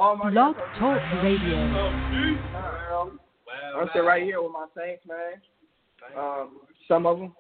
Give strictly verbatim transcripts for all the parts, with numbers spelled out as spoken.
Blog Talk Radio. I'm sitting right here with my Saints, man. Um, some of them.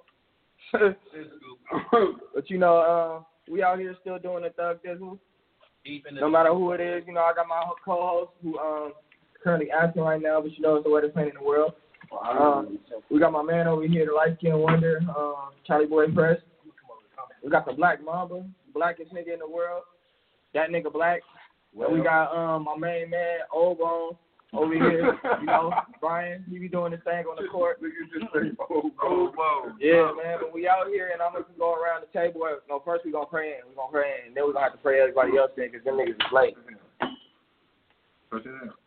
But, you know, uh, we out here still doing the Thug Dizzle. No matter who it is, you know, I got my co-host who um currently acting right now, but you know it's the wettest pain in the world. Um, we got my man over here, the light-skinned wonder, uh, Charlie Boy Fresh. We got the Black Mamba, blackest nigga in the world. That nigga black. Well, and we got um my main man, Old Bone, over here. You know, Brian, he be doing his thing on the court. Old Bone. Yeah, man, but we out here, and I'm going to go around the table. No, first we going to pray in. We're going to pray in, and then we're going to have to pray everybody else in because them niggas is late. What's your name?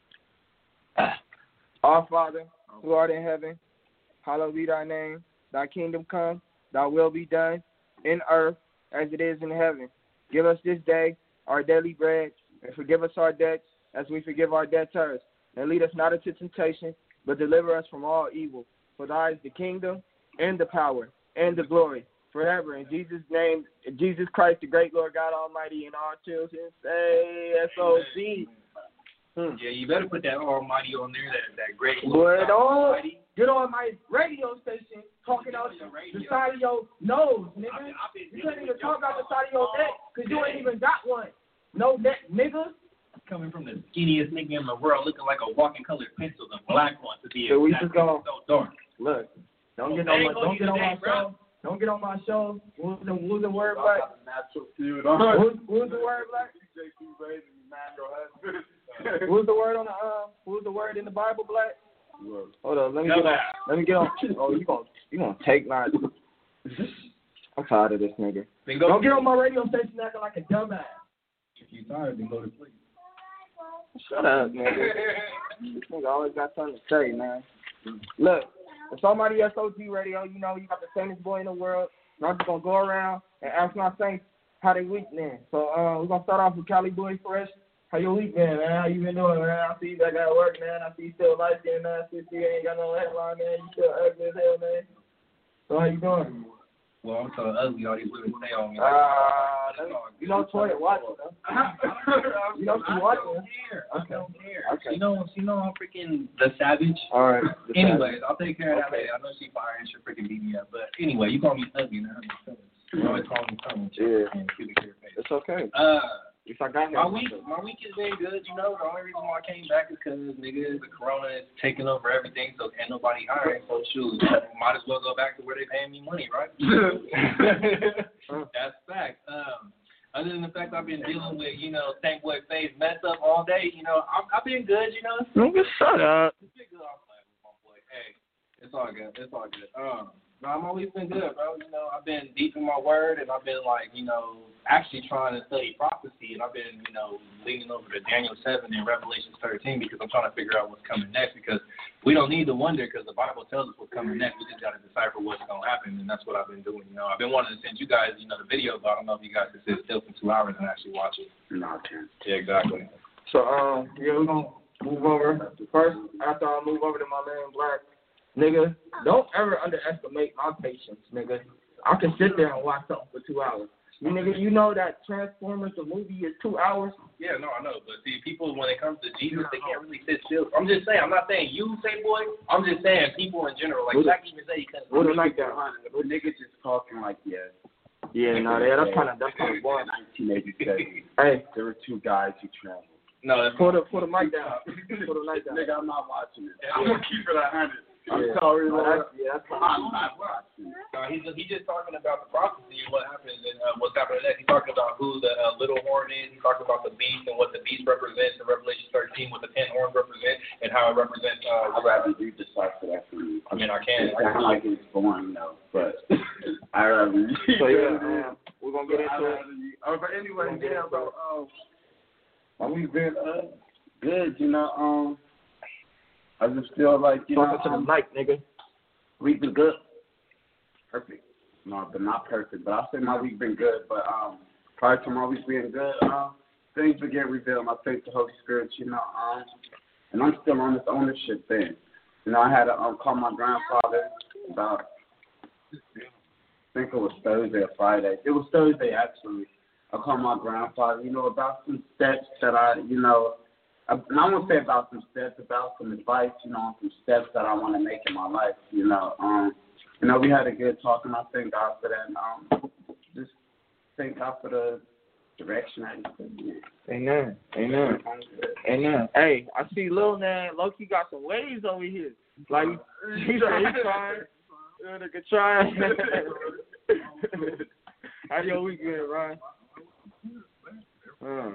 Our Father, who art in heaven, hallowed be thy name. Thy kingdom come, thy will be done, in earth as it is in heaven. Give us this day our daily bread, and forgive us our debts as we forgive our debtors. And lead us not into temptation, but deliver us from all evil. For thine is the kingdom, and the power, and the glory, forever. In Jesus' name, in Jesus Christ, the great Lord God Almighty, and all children say S O C. Hmm. Yeah, you better put that Almighty on there, that, that great Lord God Almighty. Get on my radio station talking out the, the side of your nose, nigga. I've been, I've been you can't even talk out the side of your neck because you ain't even got one. No neck, nigga. Coming from the skinniest nigga in the world, looking like a walking colored pencil, the black one to be so exactly so dark. Look, don't get on my, don't get on my show. Don't get on my show. Who's the, who's the word black? Who's, who's the word black? Who's the word on the uh? Who's the word in the Bible black? Hold on, let me get on. Let me get on. Oh, you gonna you gonna take my? I'm tired of this nigga. Don't get on my radio station acting like a dumbass. If you tired, then go to sleep. Shut up, nigga. This nigga always got something to say, man. Look, if somebody S O G radio, you know, you got the famous boy in the world. And I'm just going to go around and ask my saints how they week been. So uh, we're going to start off with Cali Boy Fresh. How your week been, man? How you been doing, man? I see you back at work, man. I see you still light-skinned, man. I see you ain't got no headline, man. You still ugly as hell, man. So how you doing? Well, I'm so ugly, all these women say on me. Like, uh, you know, Toya watching, though. You know she watching. I don't care. Okay. You know, you know I'm freaking the savage. All right. Anyways, I'll take care of that later. I know she fire and she'll freaking beat me up. But anyway, you call me ugly now. You always call me tongue. Yeah. And face. It's okay. Uh, if I got my week, my week has been good. You know, the only reason why I came back is because nigga, the corona is taking over everything, so ain't nobody hiring. So shoot, might as well go back to where they paying me money, right? That's fact. Um, other than the fact I've been dealing with, you know, Stank Boy Face mess up all day, you know, I've, I've been good, you know. Nigga, shut up. It's been good. I'm playing with my boy. Hey, it's all good. It's all good. Um, no, I've always been good, bro. You know, I've been deep in my word, and I've been like, you know, actually trying to study prophecy, and I've been, you know, leaning over to Daniel seven and Revelation thirteen because I'm trying to figure out what's coming next. Because we don't need to wonder because the Bible tells us what's coming next. We just got to decipher what's going to happen, and that's what I've been doing. You know, I've been wanting to send you guys, you know, the video, but I don't know if you guys can sit still for two hours and actually watch it. No, I can't. Yeah, exactly. So, um, yeah, we're gonna move over first. After I move over to my man Black. Nigga, don't ever underestimate my patience, nigga. I can sit there and watch something for two hours. You nigga, you know that Transformers, the movie, is two hours? Yeah, no, I know. But see, people, when it comes to Jesus, they can't really sit still. I'm just saying, I'm not saying you, say boy. I'm just saying people in general. Like, Black even say he couldn't. What like that? The nigga just talking like, yeah. Yeah, no, yeah, that's kind of, that's kind of boring. nineteen eighty-seven. Hey. There were two guys who traveled. No, that's Put the, put the mic down. Put the mic down. Nigga, I'm not watching it. Yeah, I'm going to keep it one hundred. I'm yeah. sorry, no, Lord. That's, yeah, that's I'm not watching. Uh, he's he's just talking about the prophecy and what happens and uh, what's happening next. He's talking about who the uh, little horn is. He's talking about the beast and what the beast represents in Revelation thirteen, what the ten horns represent, and how it represents. Uh, I'd rather you decipher that for me. I mean, I can. It sounds like it's boring, though, but I rather you. So yeah, man, we're gonna get into it. Oh, but anyway, yeah, bro. Um, well, we've been uh good, you know. Um, I just feel like you talking know. to the mic, nigga. We've been good. Perfect. No, but not perfect. But I'll say my week been good. But um, prior to my week being good, um, things began revealed. My faith, the Holy Spirit, you know. Um, and I'm still on this ownership thing. You know, I had to um, call my grandfather about, I think it was Thursday or Friday. It was Thursday, actually. I called my grandfather, you know, about some steps that I, you know, and I want to say about some steps, about some advice, you know, some steps that I want to make in my life, you know. Um, you know, we had a good talk, and I thank God for that. Um, just thank God for the direction I used. Amen. Amen. Amen. Hey, I see Lil Man, Loki got some waves over here. Like, he's trying. Nigga trying. How your weekend, Ryan? Uh.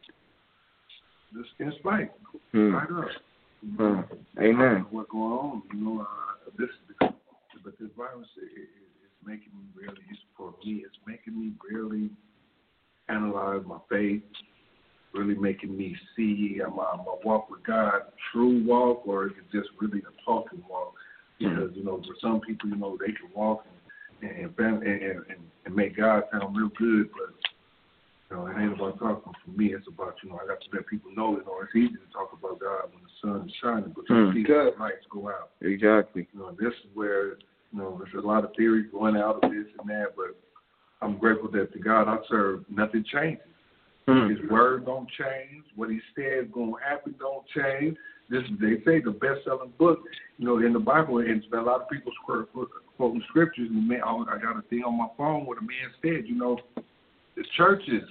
This is right. Hmm. Right up. Hmm. Amen. What's going on? You know, uh, this is because, but this virus is, is making me really, for me, it's making me really analyze my faith, really making me see my, my walk with God, true walk, or is it just really a talking walk? Because, you know, for some people, you know, they can walk and and, and, and, and make God sound real good, but, you know, it ain't about talking for me. It's about, you know, I got to let people know, you know, it's easy to talk about God when the sun is shining, but you mm. see the lights go out. Exactly. You know, this is where, you know, there's a lot of theories going out of this and that, but I'm grateful that the God I serve, nothing changes. Mm. His word don't change. What he said is going to happen don't change. This, they say the best-selling book, you know, in the Bible, and a lot of people quoting scriptures. And man, I got a thing on my phone where the man said, you know, the churches,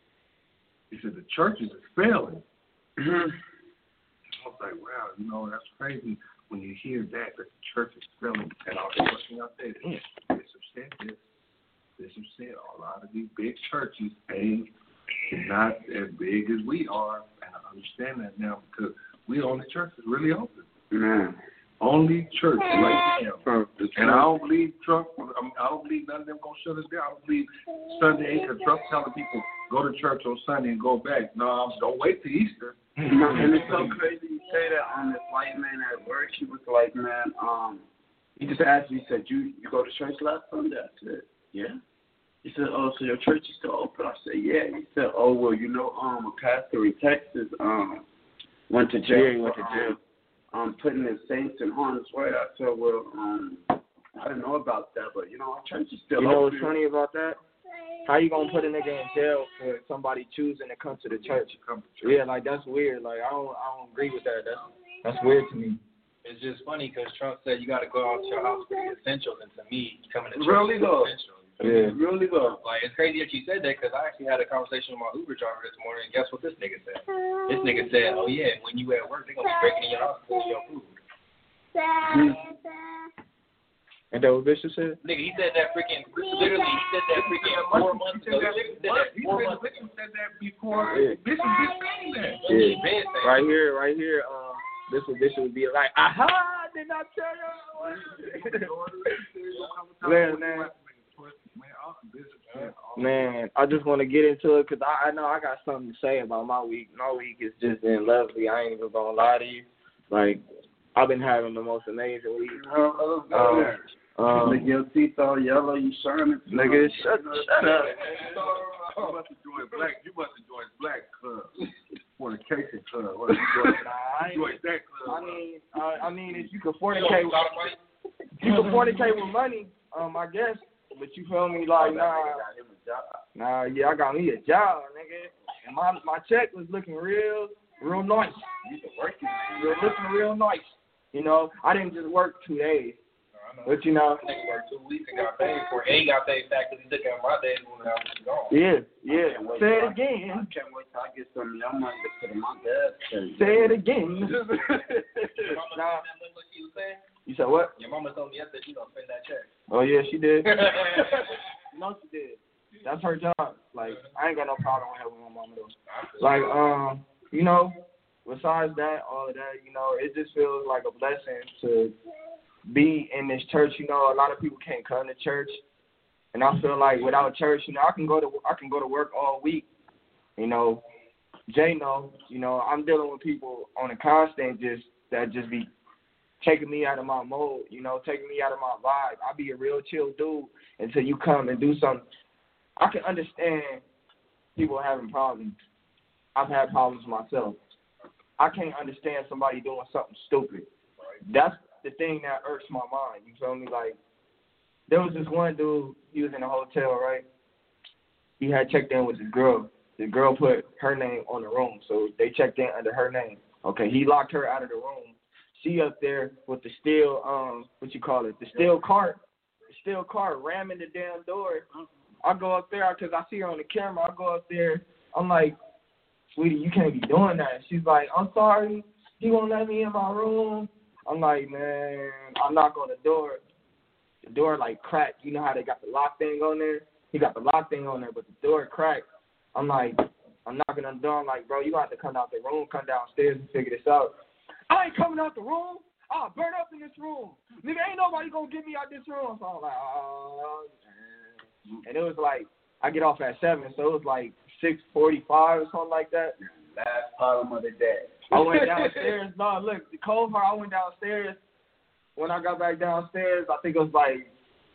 he said the churches is failing. I was like, wow, you know, that's crazy when you hear that, that the church is failing. And I was looking out there, Bishop said this. Bishop said a lot of these big churches ain't not as big as we are, and I understand that now because we only church is really open. Man. Only church like him. And I don't believe Trump, I don't believe none of them going to shut us down. I don't believe Sunday, because Trump telling people, go to church on Sunday and go back. No, don't wait till Easter. No, and it's so crazy you say that on this white man at work. He was like, man, um, he just asked me, he said, you, you go to church last Sunday? I said, yeah. He said, oh, so your church is still open? I said, yeah. He said, oh, well, you know, um, a pastor in Texas um, went to jail. Yeah, went to jail. Um, putting his saints in harm's way. I said, well, um, I didn't know about that, but, you know, our church is still open. You know open. what's funny about that? How you gonna put a nigga in jail for somebody choosing to come to the church? Yeah, like, that's weird. Like, I don't I don't agree with that. That's that's weird to me. It's just funny because Trump said you got to go out to your house for the essentials, and to me, coming to church really is though. essential. Yeah. Really though. Like, it's crazy that you said that because I actually had a conversation with my Uber driver this morning, and guess what this nigga said? This nigga said, oh, yeah, when you at work, they're going to be breaking in your house for your food. And that what Bishop said? Nigga, he said that freaking, literally, he said that freaking four months ago. He said that four months ago. Bishop said that before. Yeah. Bishop been saying that. Yeah. Right here, right here, uh, this would Bishop would be like, aha, did not tell you. Man, man. Man, I just want to get into it because I, I know I got something to say about my week. My week has just been lovely. I ain't even going to lie to you. Like, I've been having the most amazing week. Oh, um, um, your teeth all yellow, you shining. Nigga, shut, shut up. You must have joined black. You must have joined black club, fornication club. What you joined? Nah, I You joined that club. I mean, uh, I mean, if you can fornicate, with, you can fornicate with money. Um, I guess. But you feel me, like, nah, nah, yeah, I got me a job, nigga. And my my check was looking real, real nice. Real, looking real nice. You know, I didn't just work two days. But, you know. I think he worked two weeks and got paid for it. And he got paid back because he took out my days when I was gone. Yeah, yeah. Say it again. I can't wait till I get some of your money to put in my dad. Say it again. Nah. You said what? Your mama told me yesterday she gonna spend that check. Oh yeah, she did. No, she did. That's her job. Like, I ain't got no problem with helping my mama though. Like, um, you know, besides that, all of that, you know, it just feels like a blessing to be in this church. You know, a lot of people can't come to church, and I feel like without church, you know, I can go to I can go to work all week. You know, Jay know, you know, I'm dealing with people on a constant just that just be taking me out of my mode, you know, taking me out of my vibe. I be a real chill dude until you come and do something. I can understand people having problems. I've had problems myself. I can't understand somebody doing something stupid. That's the thing that irks my mind. You feel me? Like, there was this one dude, he was in a hotel, right? He had checked in with his girl. the girl put her name on the room, so they checked in under her name. Okay, he locked her out of the room. She up there with the steel, um, what you call it, the steel cart, the steel cart ramming the damn door. I go up there because I see her on the camera. I go up there. I'm like, sweetie, you can't be doing that. She's like, I'm sorry. He won't let me in my room. I'm like, man, I knock on the door. The door, like, cracked. You know how they got the lock thing on there? He got the lock thing on there, but the door cracked. I'm like, I'm knocking on the door. I'm like, bro, you got to come out the room, come downstairs and figure this out. I ain't coming out the room. I'll burn up in this room. Nigga, ain't nobody going to get me out this room. So I'm like, oh, man. And it was like, I get off at seven, so it was like six forty-five or something like that. Last problem of the day. I went downstairs. No, look, the cold part, I went downstairs. When I got back downstairs, I think it was like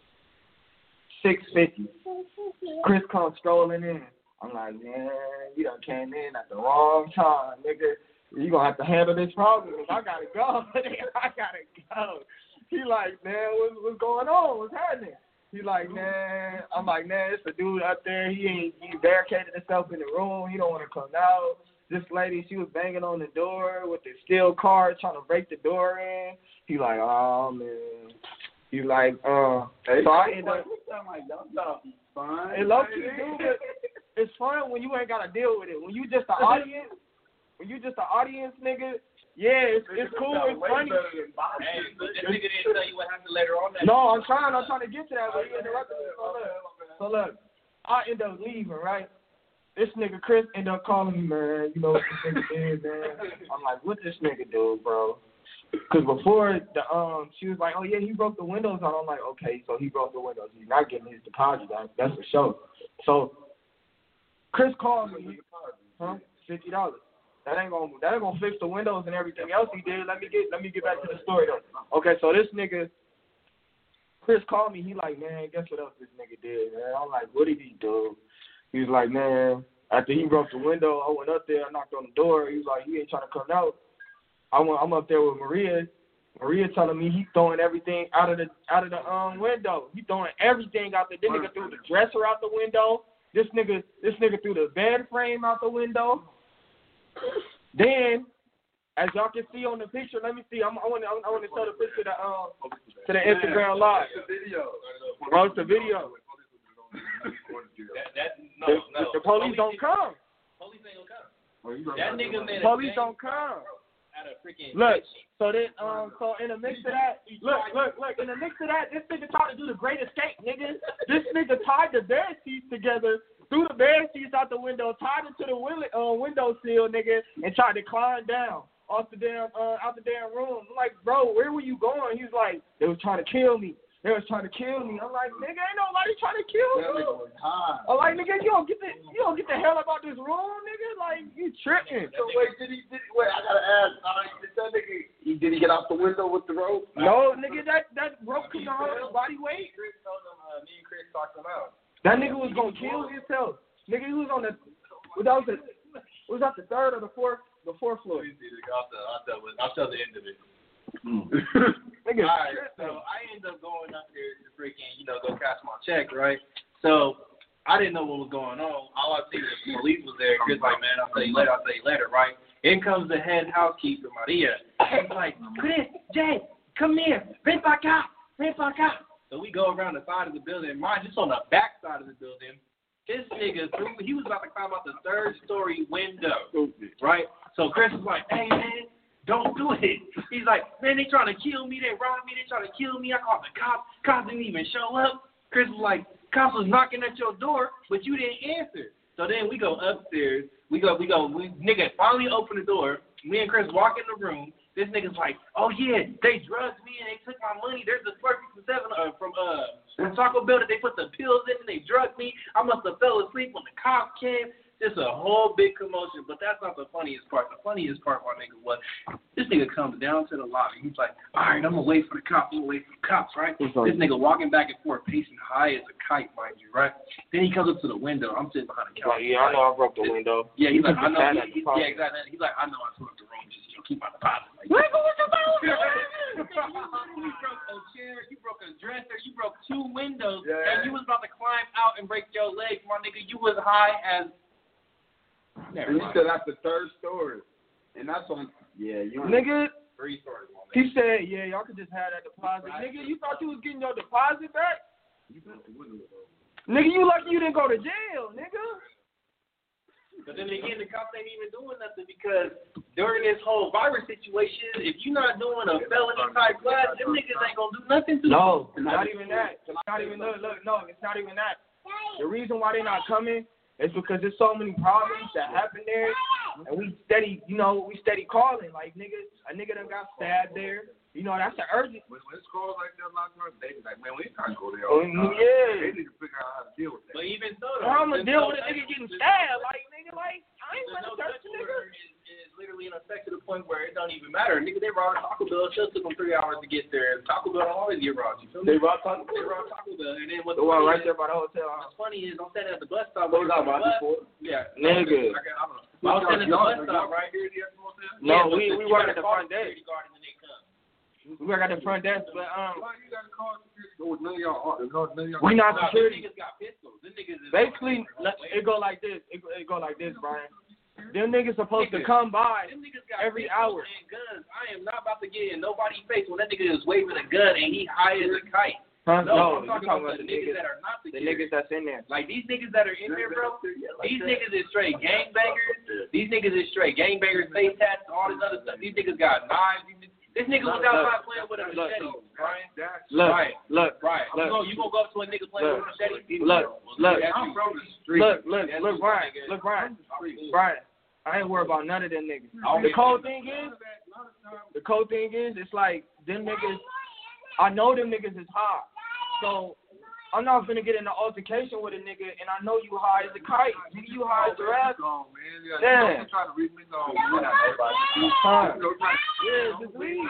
six fifty. Chris comes strolling in. I'm like, man, you done came in at the wrong time, nigga. You gonna have to handle this problem because I gotta go. I gotta go. He like, man, what's, what's going on? What's happening? He like, man. I'm like, man, it's a dude up there. He ain't he barricaded himself in the room. He don't want to come out. This lady, she was banging on the door with the steel card trying to break the door in. He like, oh man. He like, uh. Hey, so I end up. Like, y'all fun. It low key, dude, but it's fun when you ain't gotta deal with it. When you just the audience. When you just an audience, nigga, yeah, it's, it's cool, it's funny. Hey, but this nigga didn't tell you what happened later on that. No, I'm trying, I'm trying to get to that, but you interrupted me. So look, so look, I end up leaving, right? This nigga Chris end up calling me, man, you know what this nigga did, man. I'm like, what this nigga do, bro? Because before, the um, she was like, oh, yeah, he broke the windows out. I'm like, okay, so he broke the windows. He's not getting his deposit back. That's for sure. So Chris called me, huh? fifty dollars. That ain't gonna that ain't gonna fix the windows and everything else he did. Let me get let me get back to the story though. Okay, so this nigga Chris called me. He like, man, guess what else this nigga did, man? I'm like, what did he do? He was like, man, after he broke the window, I went up there, I knocked on the door. He was like, he ain't trying to come out. I went, I'm up there with Maria. Maria telling me he throwing everything out of the out of the um window. He throwing everything out there. This nigga threw the dresser out the window. This nigga this nigga threw the bed frame out the window. Then, as y'all can see on the picture, let me see. I'm, I want to I want to show the picture to um to the Instagram live. It's a video. Oh, it's a video. That, that, no, the, no. the police don't come. Police ain't gonna come. That nigga made a Police don't come. Out of freaking look, so then um so in the mix of that, look, look, look, in the mix of that, this nigga tried to do the great escape, nigga. This nigga tied the bed sheets together. Threw the bed sheets out the window, tied it to the win- uh, window sill, nigga, and tried to climb down off the damn uh, out the damn room. I'm like, bro, where were you going? He's like, they was trying to kill me. They was trying to kill me. I'm like, nigga, ain't nobody trying to kill you. I'm like, nigga, you don't get the you don't get the hell up out this room, nigga. Like, you tripping. So wait, did he? Did, wait, I gotta ask. Uh, did that nigga? He, did he get off the window with the rope? No, nigga, that that rope couldn't hold his body weight. Chris told him, uh, me and Chris talked him out. That nigga was gonna kill himself. Nigga, he was on the, what that was the, was that the third or the fourth, the fourth floor? I'll tell, I'll tell, I'll tell the end of it. Nigga, all right, so I ended up going up there to freaking, you know, go cash my check, right? So I didn't know what was going on. All I see was the police was there. Chris like, man, I'll tell you later, I'll tell you later, right? In comes the head housekeeper, Maria. She's like, Chris, Jay, come here, ven pa acá, ven pa acá. So we go around the side of the building. Mine just on the back side of the building. This nigga, he was about to climb out the third story window, right? So Chris was like, hey, man, don't do it. He's like, man, they trying to kill me. They robbed me. They trying to kill me. I called the cops. Cops didn't even show up. Chris was like, cops was knocking at your door, but you didn't answer. So then we go upstairs. We go, we go, we, nigga finally open the door. Me and Chris walk in the room. This nigga's like, oh, yeah, they drugged me and they took my money. There's a Slurpee from seven uh, from uh from Taco Bell that they put the pills in and they drugged me. I must have fell asleep when the cops came. Just a whole big commotion, but that's not the funniest part. The funniest part, my nigga, was this nigga comes down to the lobby. He's like, all right, I'm going to wait for the cops. I'm going to wait for the cops, right? This nigga walking back and forth, pacing high as a kite, mind you, right? Then he comes up to the window. I'm sitting behind the counter. Like, yeah, I know I broke the window. Yeah, he's like, I know. He, he, yeah, exactly. He's like, I know I took the room. Just, you know, keep my deposit. Like, you broke a chair, you broke a dresser, you broke two windows, yeah. And you was about to climb out and break your legs, my nigga. You was high as And you said that's the third story. And that's on, yeah, you Nigga, Three stories on that. he said, yeah, y'all could just have that deposit. Nigga, you thought you was getting your deposit back? Nigga, you lucky you didn't go to jail, nigga. But then again, the cops ain't even doing nothing because during this whole virus situation, if you're not doing a felony type class, them niggas ain't gonna do nothing to you. No, not even that. It's not even look, look, no, it's not even that. The reason why they're not coming is because there's so many problems that happen there, and we steady, you know, we steady calling like niggas. A nigga done got stabbed there. You know, that's an urgent. When, when it's calls like that, a lot of times they be like, man, we ain't trying to go there. Oh, All the time. yeah. They need to figure out how to deal with that. But even so, though, I'm gonna there's deal no with a touch- nigga getting there's- stabbed, like nigga, like I ain't there's gonna no touch touch the nigga. order is, is literally in effect to the point where it don't even matter. Nigga, they robbed Taco Bell. It still took them three hours to get there. Taco Bell don't always get robbed. You feel me? They robbed Taco They robbed Taco Bell, and then what's The one funny right is- there by the hotel. What's funny is I'm standing at the bus stop. What was waiting that, for the Bobby bus. Yeah, Nigga. I, got, I, don't know. I was standing at the bus stop right here. No, Yeah, but we the- we you work gotta at the call front desk. security guard and then they come. We work at the front desk, but um, Why you got to call security? Go with none of y'all. None of y'all. we not Nah, them security. niggas got pistols. Them niggas is Basically, it go like this. It, it go like this, Brian. Them niggas supposed to come by Them niggas got every pistols hour. and guns. I am not about to get in nobody's face when that nigga is waving a gun and he high as a kite. Huh? No, I'm No, you talking talking about the niggas that are not the security. niggas that's in there. Like these niggas that are in there, bro. These niggas is straight gangbangers. These niggas is straight gangbangers, face tats, all this other stuff. These niggas got knives. This nigga was outside playing with a machete, Brian. Look, Right. look, Right. Look. So you gonna go up to a nigga playing Look. with a machete? Look, look. I'm from the street. look, look, That's look, what Brian, niggas- look, Brian, Brian. I ain't worried about none of them niggas. The cold thing is, the cold thing is, it's like them niggas. I know them niggas is high, so I'm not finna get in an altercation with a nigga, and I know you high as a kite. Nigga, you high as a rat. Gone, man. You Yeah. yeah. trying to read me on. Huh? Yeah, just leave.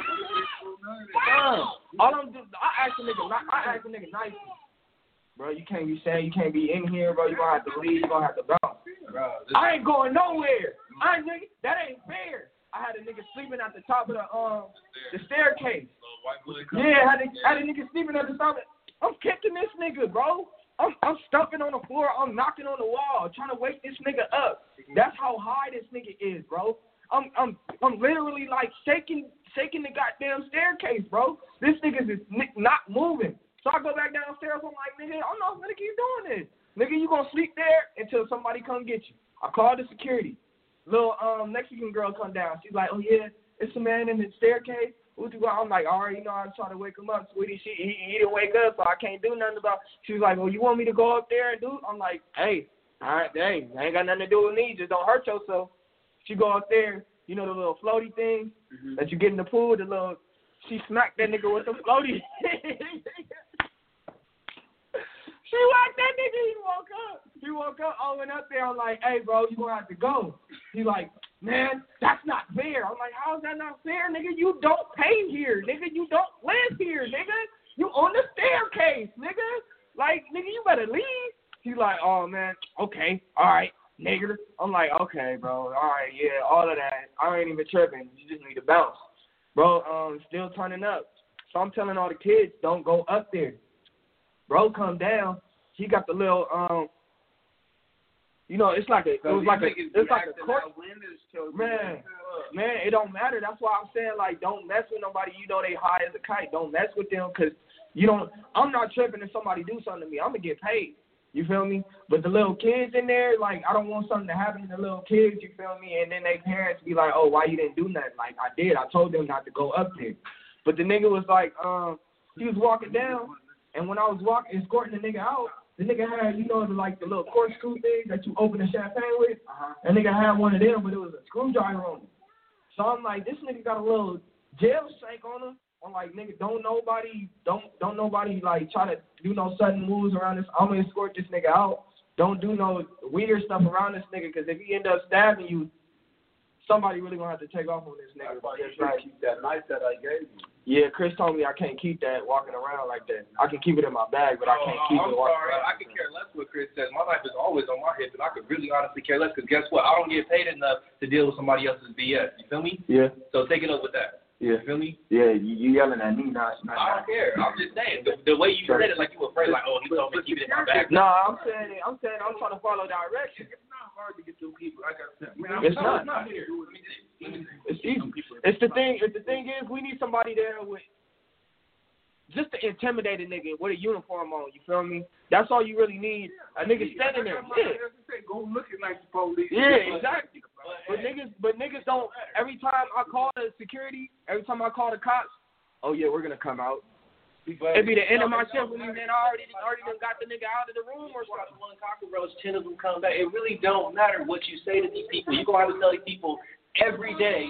Huh? All I'm do, I ask a nigga, ni- I ask a nigga nicely. Bro, you can't be saying you can't be in here, bro. You gonna have to leave. You gonna have to bounce. Bro, this- I ain't going nowhere. I ain't nigga. That ain't fair. I had a nigga sleeping at the top of the um the staircase. Yeah, I had a, I had a nigga sleeping at the top. Of, I'm kicking this nigga, bro. I'm I'm stumping on the floor. I'm knocking on the wall, trying to wake this nigga up. That's how high this nigga is, bro. I'm I'm I'm literally like shaking shaking the goddamn staircase, bro. This nigga is n- not moving. So I go back downstairs. I'm like, nigga, I'm not gonna keep doing this. Nigga, you gonna sleep there until somebody come get you. I called the security. Little um Mexican girl come down. She's like, oh yeah, it's a man in the staircase. What you got? I'm like, all right, you know, I was trying to wake him up, sweetie. She he, he didn't wake up, so I can't do nothing about. She was like, well, you want me to go up there and do? I'm like, hey, all right, hey, I ain't got nothing to do with me. Just don't hurt yourself. She go up there, you know, the little floaty thing mm-hmm. that you get in the pool. The little, she smacked that nigga with the floaty. She whacked that nigga. He woke up. He woke up. I went up there. I'm like, hey, bro, you gonna have to go. He like, man, that's not fair. I'm like, how is that not fair, nigga? You don't pay here, nigga. You don't live here, nigga. You on the staircase, nigga. Like, nigga, you better leave. He's like, oh, man, okay, all right, nigga. I'm like, okay, bro, all right, yeah, all of that. I ain't even tripping. You just need to bounce. Bro, um, still turning up. So I'm telling all the kids, don't go up there. Bro, come down. He got the little, um, you know, it's like a, it was like a, it's like a court. Man, man, it don't matter. That's why I'm saying, like, don't mess with nobody. You know they high as a kite. Don't mess with them because you don't. I'm not tripping if somebody do something to me. I'm gonna get paid. You feel me? But the little kids in there, like, I don't want something to happen to the little kids. You feel me? And then their parents be like, oh, why you didn't do nothing? Like, I did. I told them not to go up there. But the nigga was like, um, he was walking down, and when I was walking, escorting the nigga out, the nigga had, you know, the, like the little corkscrew thing that you open the champagne with. Uh-huh. That nigga had one of them, but it was a screwdriver on it. So I'm like, this nigga got a little jail shank on him. I'm like, nigga, don't nobody, don't don't nobody like try to do no sudden moves around this. I'm gonna escort this nigga out. Don't do no weird stuff around this nigga, because if he end up stabbing you, somebody really gonna have to take off on this nigga. That's why you should keep that knife that I gave you. Yeah, Chris told me I can't keep that walking around like that. I can keep it in my bag, but I can't oh, keep I'm it walking sorry. around. I could care less what Chris says. My life is always on my hip, and I could really honestly care less, because guess what? I don't get paid enough to deal with somebody else's B S. You feel me? Yeah. So take it up with that. Yeah. You feel me? Yeah, you, you yelling at me, not, not I don't care. I'm just saying. The, the way you said it, like you were afraid, like, oh, he told me to keep it in my bag. No, I'm saying, I'm saying, I'm trying to follow directions. hard to get them people. Like I said, man, I'm It's sorry, not. I'm here. It's easy. It's the thing. It's the thing is, we need somebody there with just to intimidate a nigga with a uniform on. You feel me? That's all you really need. A nigga standing there. Yeah. Go looking like the police. Yeah, exactly. But niggas, but niggas don't. Every time I call the security, every time I call the cops, oh yeah, we're gonna come out. It'd be the end of my shift when these men already already done got the nigga out of the room or something. One cockroach, ten of them come back. It really don't matter what you say to these people. You gonna have to tell these people every day,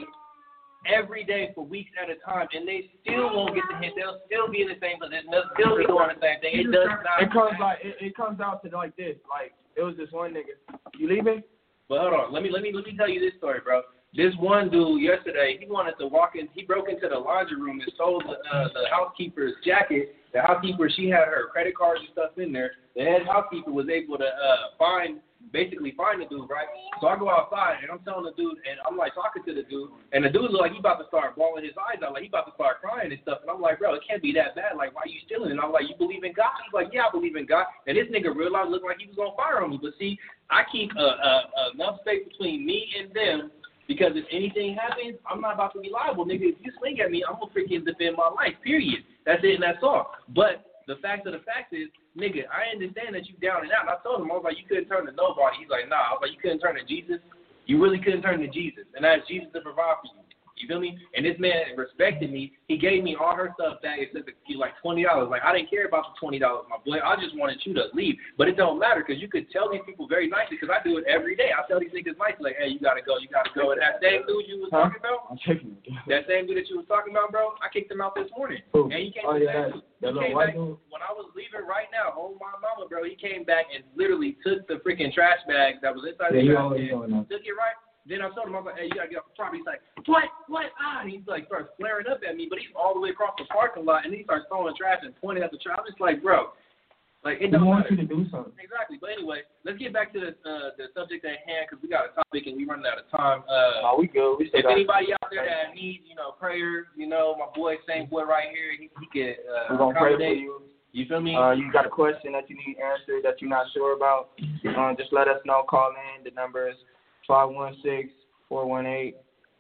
every day for weeks at a time, and they still won't get the hint. They'll still be in the same position. They'll still be doing the same thing. It does not. It comes like it, it comes out to like this. Like it was this one nigga. You leaving? But hold on, let me let me let me tell you this story, bro. This one dude yesterday, he wanted to walk in. He broke into the laundry room and stole the, uh, the housekeeper's jacket. The housekeeper, she had her credit cards and stuff in there. The head housekeeper was able to uh, find, basically find the dude, right? So I go outside and I'm telling the dude, and I'm like talking to the dude, and the dude look like he about to start bawling his eyes out, like he about to start crying and stuff. And I'm like, bro, it can't be that bad. Like, why are you stealing? And I'm like, you believe in God? He's like, yeah, I believe in God. And this nigga realized looked like he was gonna fire on me. But see, I keep uh, uh, enough space between me and them. Because if anything happens, I'm not about to be liable, nigga. If you swing at me, I'm going to freaking defend my life, period. That's it and that's all. But the fact of the fact is, nigga, I understand that you down and out. And I told him, I was like, you couldn't turn to nobody. He's like, nah. I was like, you couldn't turn to Jesus? You really couldn't turn to Jesus. And I asked Jesus to provide for you. You feel me? And this man respected me. He gave me all her stuff back except like twenty dollars. Like, I didn't care about the twenty dollars, my boy. I just wanted you to leave. But it don't matter because you could tell these people very nicely because I do it every day. I tell these niggas nicely, like, hey, you got to go. You got to go. And that same dude you was huh? talking about, I'm checking it. That same dude that you was talking about, bro, I kicked him out this morning. Ooh. And he came oh, back. Yeah, he came back when I was leaving right now, home my mama, bro. He came back and literally took the freaking trash bag that was inside yeah, the trash can, took it right. Then I told him, I was like, hey, you got to get off the property. He's like, what, what, ah. And he's like, starts flaring up at me, but he's all the way across the parking lot, and he starts throwing trash and pointing at the trash. I'm just like, bro, like, it don't want matter. you to do something. Exactly. But anyway, let's get back to the, uh, the subject at hand because we got a topic and we running out of time. Uh, oh, we good. We if anybody out there that needs, you know, prayer, you know, my boy, same boy right here, he, he can uh, We're going to pray for you. You feel me? Uh, you got a question that you need answered that you're not sure about, um, just let us know. Call in. The number is five one six, four one eight,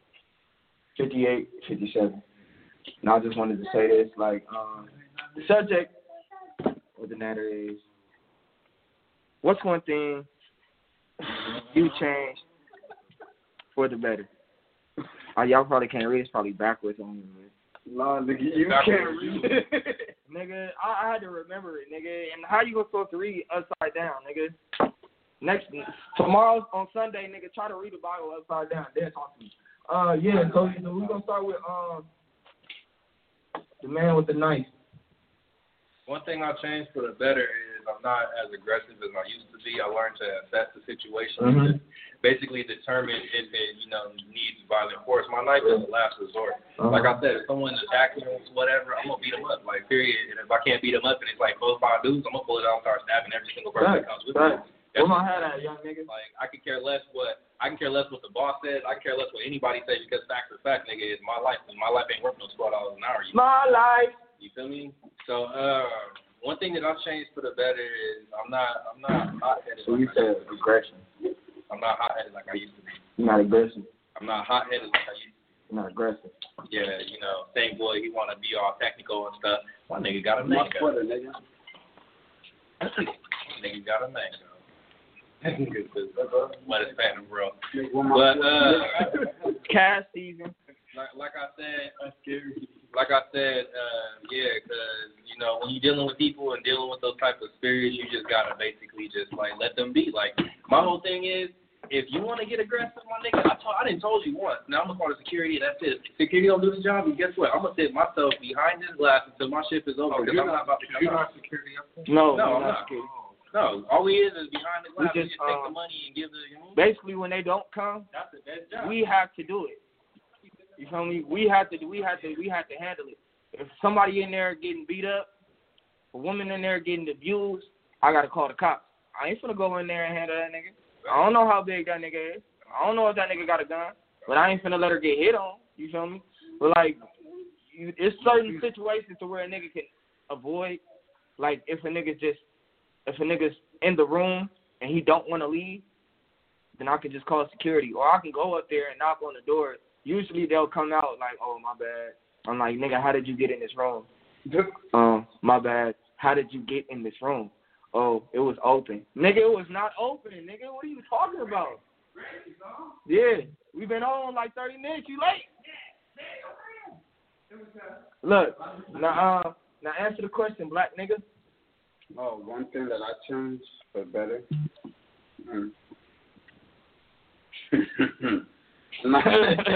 five eight five seven. And I just wanted to say this, like, um, the subject of the matter is, what's one thing you changed for the better? Oh, y'all probably can't read. It's probably backwards on me. Nah, nigga, you can't read. Nigga, I, I had to remember it, nigga. And how you gonna supposed to read upside down, nigga? Next tomorrow on Sunday, nigga, try to read the Bible upside down. Then talk to me. Uh, yeah. So, so we're gonna start with um the man with the knife. One thing I changed for the better is I'm not as aggressive as I used to be. I learned to assess the situation, mm-hmm. and basically determine if it, you know, needs violent force. My knife is the last resort. Uh-huh. Like I said, if someone attacks me or whatever, I'm gonna beat them up. Like period. And if I can't beat them up, and it's like four or five dudes, I'm gonna pull it out and start stabbing every single person right. that comes with right. me. Where my hat at, young nigga? Like I could care less what I can care less what the boss says. I can care less what anybody says because facts are facts, nigga. It's my life, and my life ain't worth no twelve dollars an hour. You my life. You feel me? So uh, one thing that I've changed for the better is I'm not I'm not hot headed. So you said aggression. I'm not hot headed like I used to be. You're not aggressive. I'm not hot headed like I used to be. You're not aggressive. Yeah, you know, same boy, he wanna be all technical and stuff. My nigga got a name. My sweater, nigga. Nigga got a name. What is happening, bro? But uh, cast season. Like, like I said, like I said, uh, yeah, because you know when you're dealing with people and dealing with those type of spirits, you just gotta basically just like let them be. Like my whole thing is, if you want to get aggressive, my nigga, I told, I didn't told you once. Now I'm gonna call the security. That's it. Security don't do the job, and guess what? I'm gonna sit myself behind this glass until my shift is over. Because oh, I'm not about to come You're out. not security. No, no, I'm not not. security. No, all we is is behind the glass. We just, we just take um, the money and give the. You know? Basically, when they don't come, that's the best job. we have to do it. You feel me? We have to. We have to. We have to handle it. If somebody in there getting beat up, a woman in there getting abused, I gotta call the cops. I ain't finna go in there and handle that nigga. I don't know how big that nigga is. I don't know if that nigga got a gun, but I ain't finna let her get hit on. You feel me? But like, you, it's certain situations to where a nigga can avoid. Like if a nigga just, if a nigga's in the room and he don't want to leave, then I can just call security. Or I can go up there and knock on the door. Usually they'll come out like, oh, my bad. I'm like, nigga, how did you get in this room? um, my bad. How did you get in this room? Oh, it was open. Nigga, it was not open. Nigga, what are you talking about? Yeah, we've been on like thirty minutes. You late? Look, now, uh, now answer the question, black nigga. Oh, one thing that I changed for better. Mm. I'm not,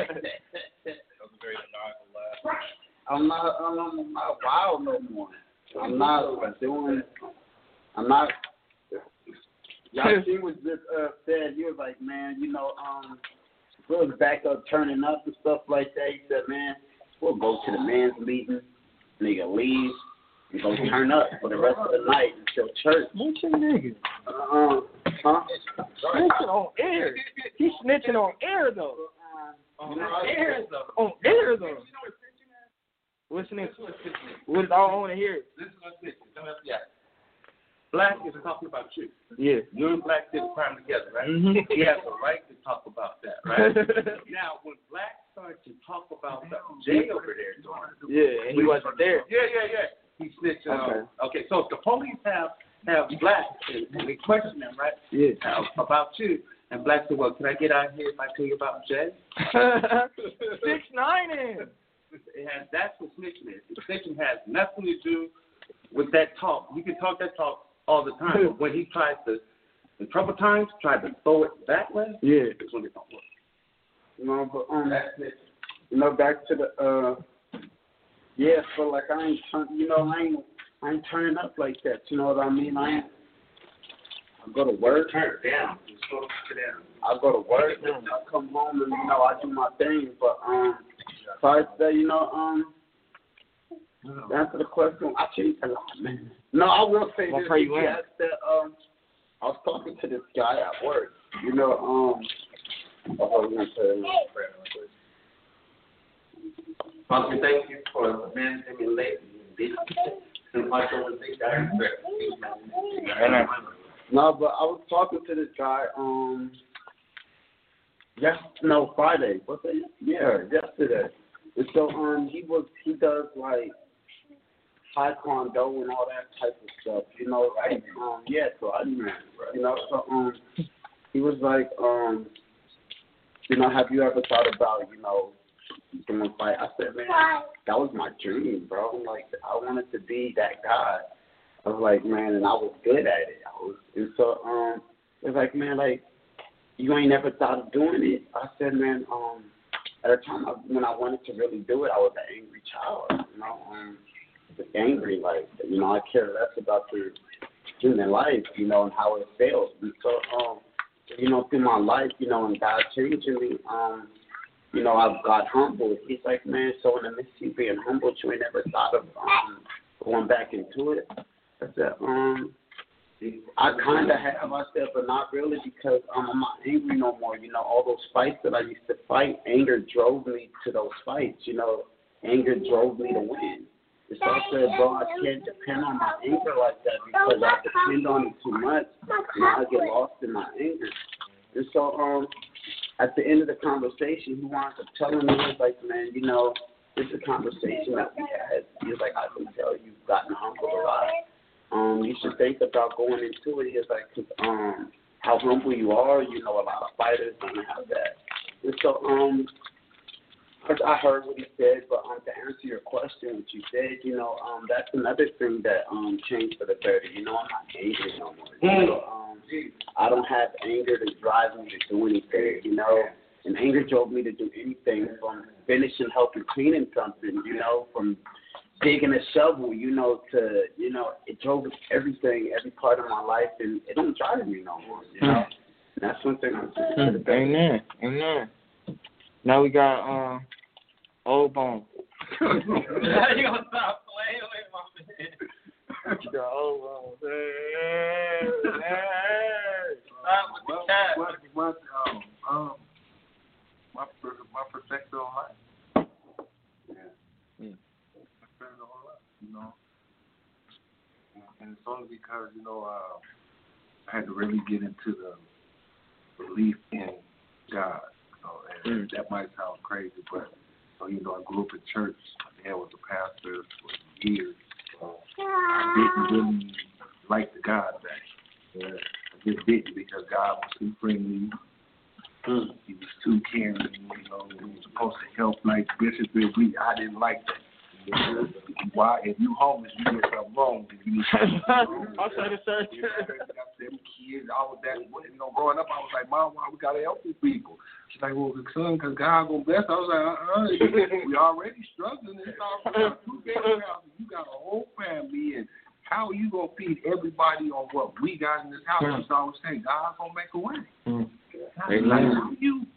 I'm not, I'm not wild no more. I'm not doing. I'm not. Y'all see was just uh, said. He was like, man, you know, um, we was back up turning up and stuff like that. He said, man, we'll go to the men's meeting, nigga leave, and go turn up for the rest of the night until church. What's your nigga? Uh, huh? Snitching on air. He's snitching on air though. You know, On air though. On air though. What's snitching? What I want to hear? This is what's snitching. Yeah. Black is talking about you. Yeah. You and Black did crime together, right? Mm-hmm. He has a right to talk about that, right? Now, when Black started to talk about the Jay over there doing, Yeah, and he wasn't there. Yeah, yeah, yeah. He snitched Okay. on. Okay, so if the police have have Black and they question him, right? Yeah. Now, about you, and Black said, "Well, can I get out here if I tell you about Jay?" Six nine in. It has, that's what snitching is. Snitching has nothing to do with that talk. You can talk that talk all the time, but when he tries to, in trouble times, try to throw it that way, Yeah. it's when it don't work. You know, but um, you know, back to the uh, yeah. So like I ain't, turn, you know, I ain't, I ain't turning up like that. You know what I mean? I ain't. I go to work. Turn it down. Just go sit down. I go to work and I come home and you know I do my thing. But um, so I say, you know, um, to answer the question, I changed a lot, man. No, I will say I'll this. pray you in. Yes, that um, I was talking to this guy at work. You know, um, oh, hold on, Father, we thank you for the man that we late and watch over things that are no, but I was talking to this guy. Um, yes, no, Friday. What's it? Yeah, yesterday. And so um, he was he does like taekwondo and all that type of stuff, you know. Right. Um, yeah, so I knew, you know. So um, he was like, um, you know, have you ever thought about, you know, doing fight? I said, man, that was my dream, bro. Like, I wanted to be that guy. I was like, man, and I was good at it. I was, and so um, it was like, man, like, you ain't never thought of doing it? I said, man, um, at a time I, when I wanted to really do it, I was an angry child, you know. Um, just angry, like, you know, I care less about the human life, you know, and how it fails. And so, um, you know, through my life, you know, and God changing me, um, you know, I've got humbled. He's like, man, so in the midst of you being humbled, you ain't never thought of um, going back into it. I said, um, I kind of have, I said, but not really because um, I'm not angry no more. You know, all those fights that I used to fight, anger drove me to those fights, you know, anger drove me to win. And so I said, bro, I can't depend on my anger like that because I depend on it too much and I get lost in my anger. And so um, at the end of the conversation, he wanted to tell me, he was like, man, you know, this is a conversation that we had. He was like, I can tell you've gotten humbled a lot. Um, you should think about going into it. He was like, cause, um, how humble you are, you know, a lot of fighters don't have that. And so, um, I heard what he said, but um, to answer your question, what you said, you know, um, that's another thing that um changed for the better. You know, I'm not angry no more. You know, um, I don't have anger to drive me to do anything. You know, and anger drove me to do anything from finishing, helping, cleaning something. You know, from digging a shovel. You know, to you know, it drove everything, every part of my life, and it don't drive me no more. You know, and that's one thing I'm saying. Hmm. Amen. Amen. Now we got um. Old Bone. You gonna stop playing with my man? The Old Bone. Hey, hey. Stop with the cat. What, what, um, um, my, my perspective on life. Yeah. Mm. My perspective on life, you know. And it's only because, you know, uh, I had to really get into the belief in God. You know, and mm. that might sound crazy, but so, you know, I grew up in church. My dad was a pastor for years. So I didn't really like the God thing. Yeah. I just didn't because God was too friendly. Mm. He was too caring. You know, he was supposed to help like Bishop. We I didn't like that. Why? If you homeless, you get something wrong. If you I'll say the same. You know, them kids, all of that. You know, growing up, I was like, Mom, why we gotta help these people? She's like, well, son, because God gonna bless. I was like, uh-uh. We already struggling. It's all two baby houses. You got a whole family, and how are you gonna feed everybody on what we got in this house? Mm. So I was saying, God's gonna make a way. Mm. And like, how you?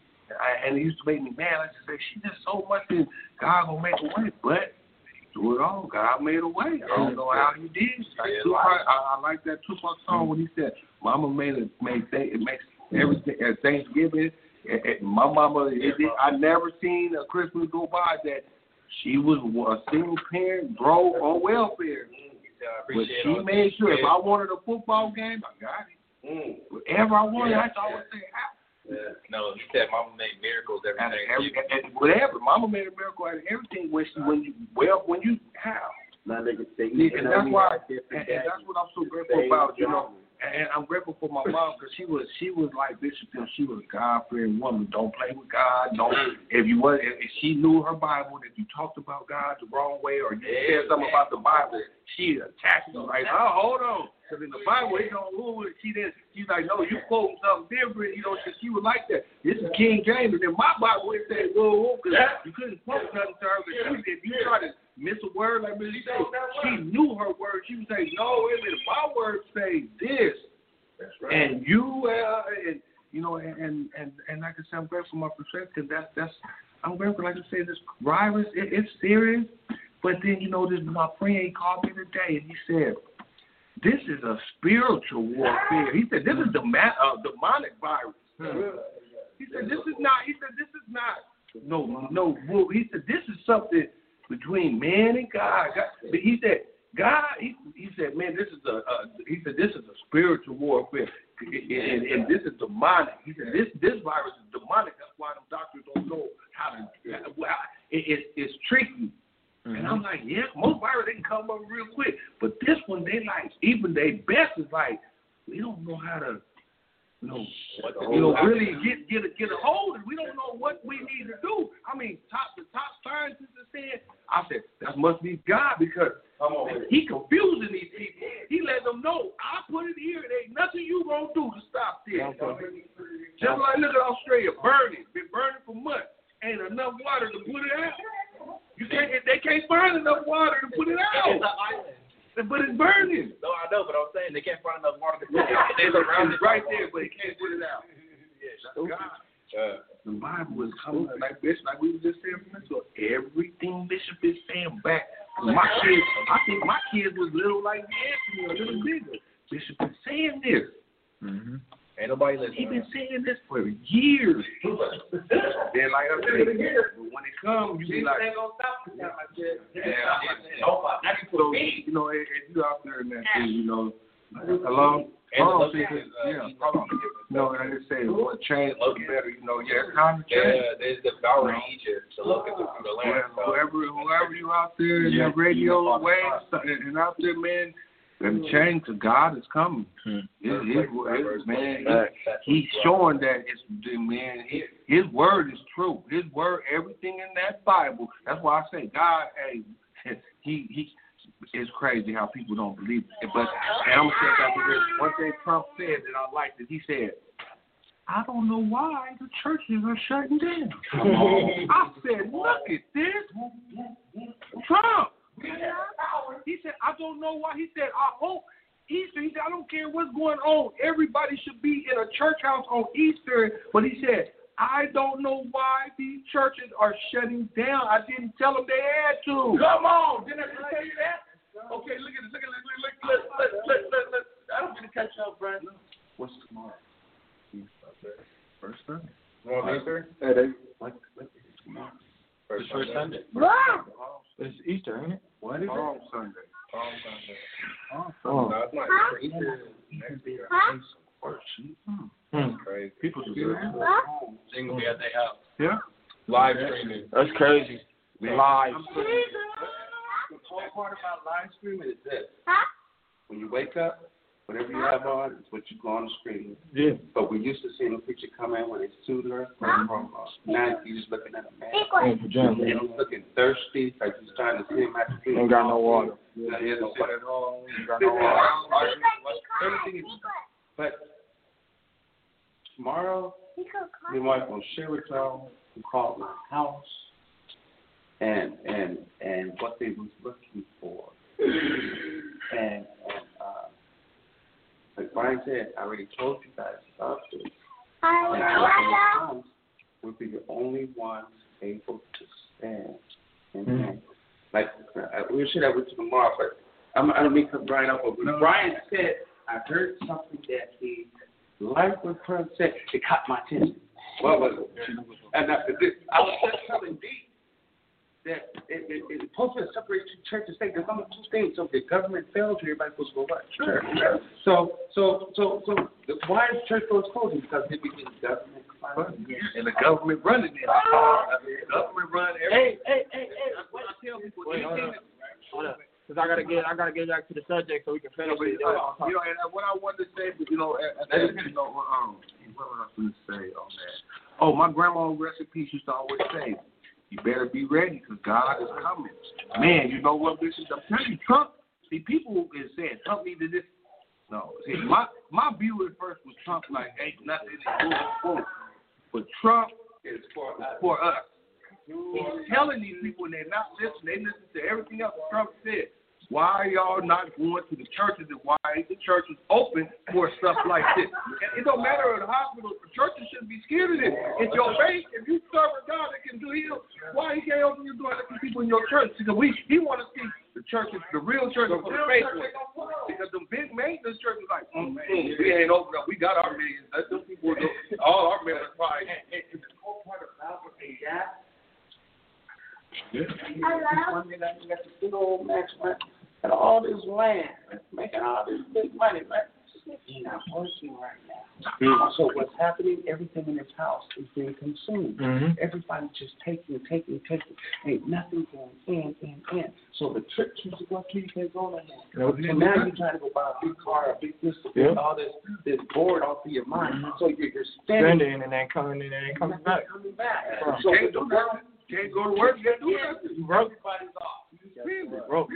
I, and it used to make me mad. I used to say, she did so much, and God gonna make a way. But through it all, God made a way. I don't know how He did. Like Tupac, I, I like that Tupac song when he said, "Mama made it, made th- it makes everything at Thanksgiving." It, it, my mama, it, it, I never seen a Christmas go by that she was a single parent, broke, or welfare. But she made sure if I wanted a football game, I got it. Whatever I wanted, I always say. Yeah. No, he said Mama made miracles every day. Every, and whatever, Mama made a miracle out of everything when she, when you, well, when you have. Now they can say, and that's why, and, and that's what I'm so grateful about, you know. And I'm grateful for my mom because she was, she was like Bishop, she was a God-fearing woman. Don't play with God. Don't. If you was, if she knew her Bible, if you talked about God the wrong way or you said something about the Bible, she attacked you like, oh, hold on. Because in the Bible, it don't rule it. She didn't. She's like, no, you quoting something different. You know, she was like that. This is King James, and in my Bible, it said, whoa, whoa, because you couldn't quote nothing to her. Because if you try to miss a word, like Millie said, she knew her word. She would say, no, wait a minute, my word say this. That's right. And you, uh, and you know, and and and, and like I said, I'm grateful for my perspective. That's that's. I'm grateful, like I said, this virus, it, it's serious. But then, you know, this my friend, he called me today, and he said, this is a spiritual warfare. He said, this is the ma- uh, demonic virus. Hmm. He said, this is not, he said, this is not, no, no, he said, this is something between man and God. God he said, God, he, he said, man, this is a, uh, he said, this is a spiritual warfare. And, and this is demonic. He said, this this virus is demonic. That's why them doctors don't know how to, well, it, it, it's tricky. Mm-hmm. And I'm like, yeah, most viruses, they can come up real quick. But this one, they like, even their best is like, we don't know how to, you know, you know, really get get a, get a hold of it. We don't know what we need to do. I mean, top the top scientists are saying, I said, that must be God because he confusing these people. He let them know, I put it here. There ain't nothing you gonna do to stop this. Just like, look at Australia, burning. Been burning for months. Ain't enough water to put it out. You can't. They can't find enough water to put it out. It's an island. But it's burning. No, I know, but I'm saying they can't find enough water to put it out. It's around it right there, but they can't put it out. Yeah, God. Uh, the Bible is coming like Bishop, like we were just saying from this. So everything Bishop is saying back. My kids, I think my kids was little like Anthony, a little bigger. Bishop is saying this. Mm-hmm. Ain't nobody listening. He been saying this for years. Then, like I said, when it comes, you be like, ain't gonna stop this time, I said. Yeah, so, you know, if you out there in that thing, you know, hello? Hold on, sister. Yeah, hold on. You know, and they say, what change look better, you know, yeah, it's time to change. Yeah, there's the power in Egypt to look at the, the land. Yeah, whoever, whoever you out there in that radio waves and out there, man, and change to God is coming. Hmm. His, his, his, man, he, he's showing that it's man. His, his word is true. His word, everything in that Bible. That's why I say God. Hey, he he. It's crazy how people don't believe it. But and I'm gonna say after this. One thing Trump said that I liked it. He said, "I don't know why the churches are shutting down." I said, "Look at this, Trump." He said, I don't know why. He said, I hope Easter. He said, I don't care what's going on. Everybody should be in a church house on Easter. But he said, I don't know why these churches are shutting down. I didn't tell them they had to. Come on. Didn't I tell you that? Okay, look at this. Look at this. Look, look, look, look, look, look, look. I don't get to catch up, Brian. What's tomorrow? First Sunday. Tomorrow, Easter? Hey, they. What? What is tomorrow? First, first Sunday. Wow. It's Easter, ain't it? What is it? Palm Sunday. Palm Sunday. Palm Sunday. No, it's not Easter. Next year. Worship. That's crazy. People still have They gonna be at their house. Yeah. Live streaming. That's crazy. Live. The whole part about live streaming is this. When you wake up, whatever you have on is what you go on the screen. Yeah. But we used to see a picture come in when it's tutor from from uh, now you just looking at a man. In pajamas. And he's looking thirsty, like he's trying to see him at the street. Ain't got no water. Yeah, he hasn't seen it all. Ain't got no water. Everything is, but tomorrow, my wife will share with y'all who called my house and and and what they was looking for. And and uh, like Brian said, I already told you guys about this. And I would be the only ones able to stand. And mm-hmm. like uh, we'll share that with you tomorrow, but I'm I don't mean to cut Brian up. But when Brian said, I heard something that he life with her said, it caught my attention. What was it? And I, I was just telling D that it, it, it's supposed to separate church and state. There's only two things. So if the government fails, everybody's supposed to go what? Church. So, so, so, so, why is church doors closing? Because it became government. And the government running it. The government run everything. Hey, hey, hey, hey. What I tell people? Wait, hold up. Hold up. Cause I gotta get, I gotta get back to the subject so we can finish. You know, you know, and what I wanted to say, you know, at, at, you know, um, what was I going to say on that? Oh, my grandma recipe used to always say, "You better be ready, cause God is coming." Man, you know what, Bishop? I'm telling you, Trump. See, people is saying Trump needed this. No, see, my my view at first was Trump like ain't nothing to do, but Trump is for us. For us. He's telling these people and they're not listening. They listen to everything else Trump said. Why are y'all not going to the churches and why ain't the churches open for stuff like this? And it don't matter in the hospital. The churches shouldn't be scared of this. It's your faith. If you serve a God that can do heal, why he can't open your door and let the people in your church? Because we he want to see the churches, the real churches for the faith. Because the big maintenance churches like, mm, mm, we ain't open up. We got our millions. Let them people go. All our millions probably. And the whole part about what they got. Yeah. One minute I got the good old Max man. And all this land, making all this big money, man. He's not working right now. Mm-hmm. So what's happening? Everything in his house is being consumed. Mm-hmm. Everybody's just taking, taking, taking. Ain't nothing going in, in, in. So the trip you to go to, you can't go there. No, so now you're trying to go buy a big car, a big this, yeah. all this, this board off of your mind. So you're, you're spending, spending and then coming in and then coming back. Coming back. Wow. So can't do nothing. Can't go to work. You can't do nothing. You broke. Everybody's off. You spend it. Broke.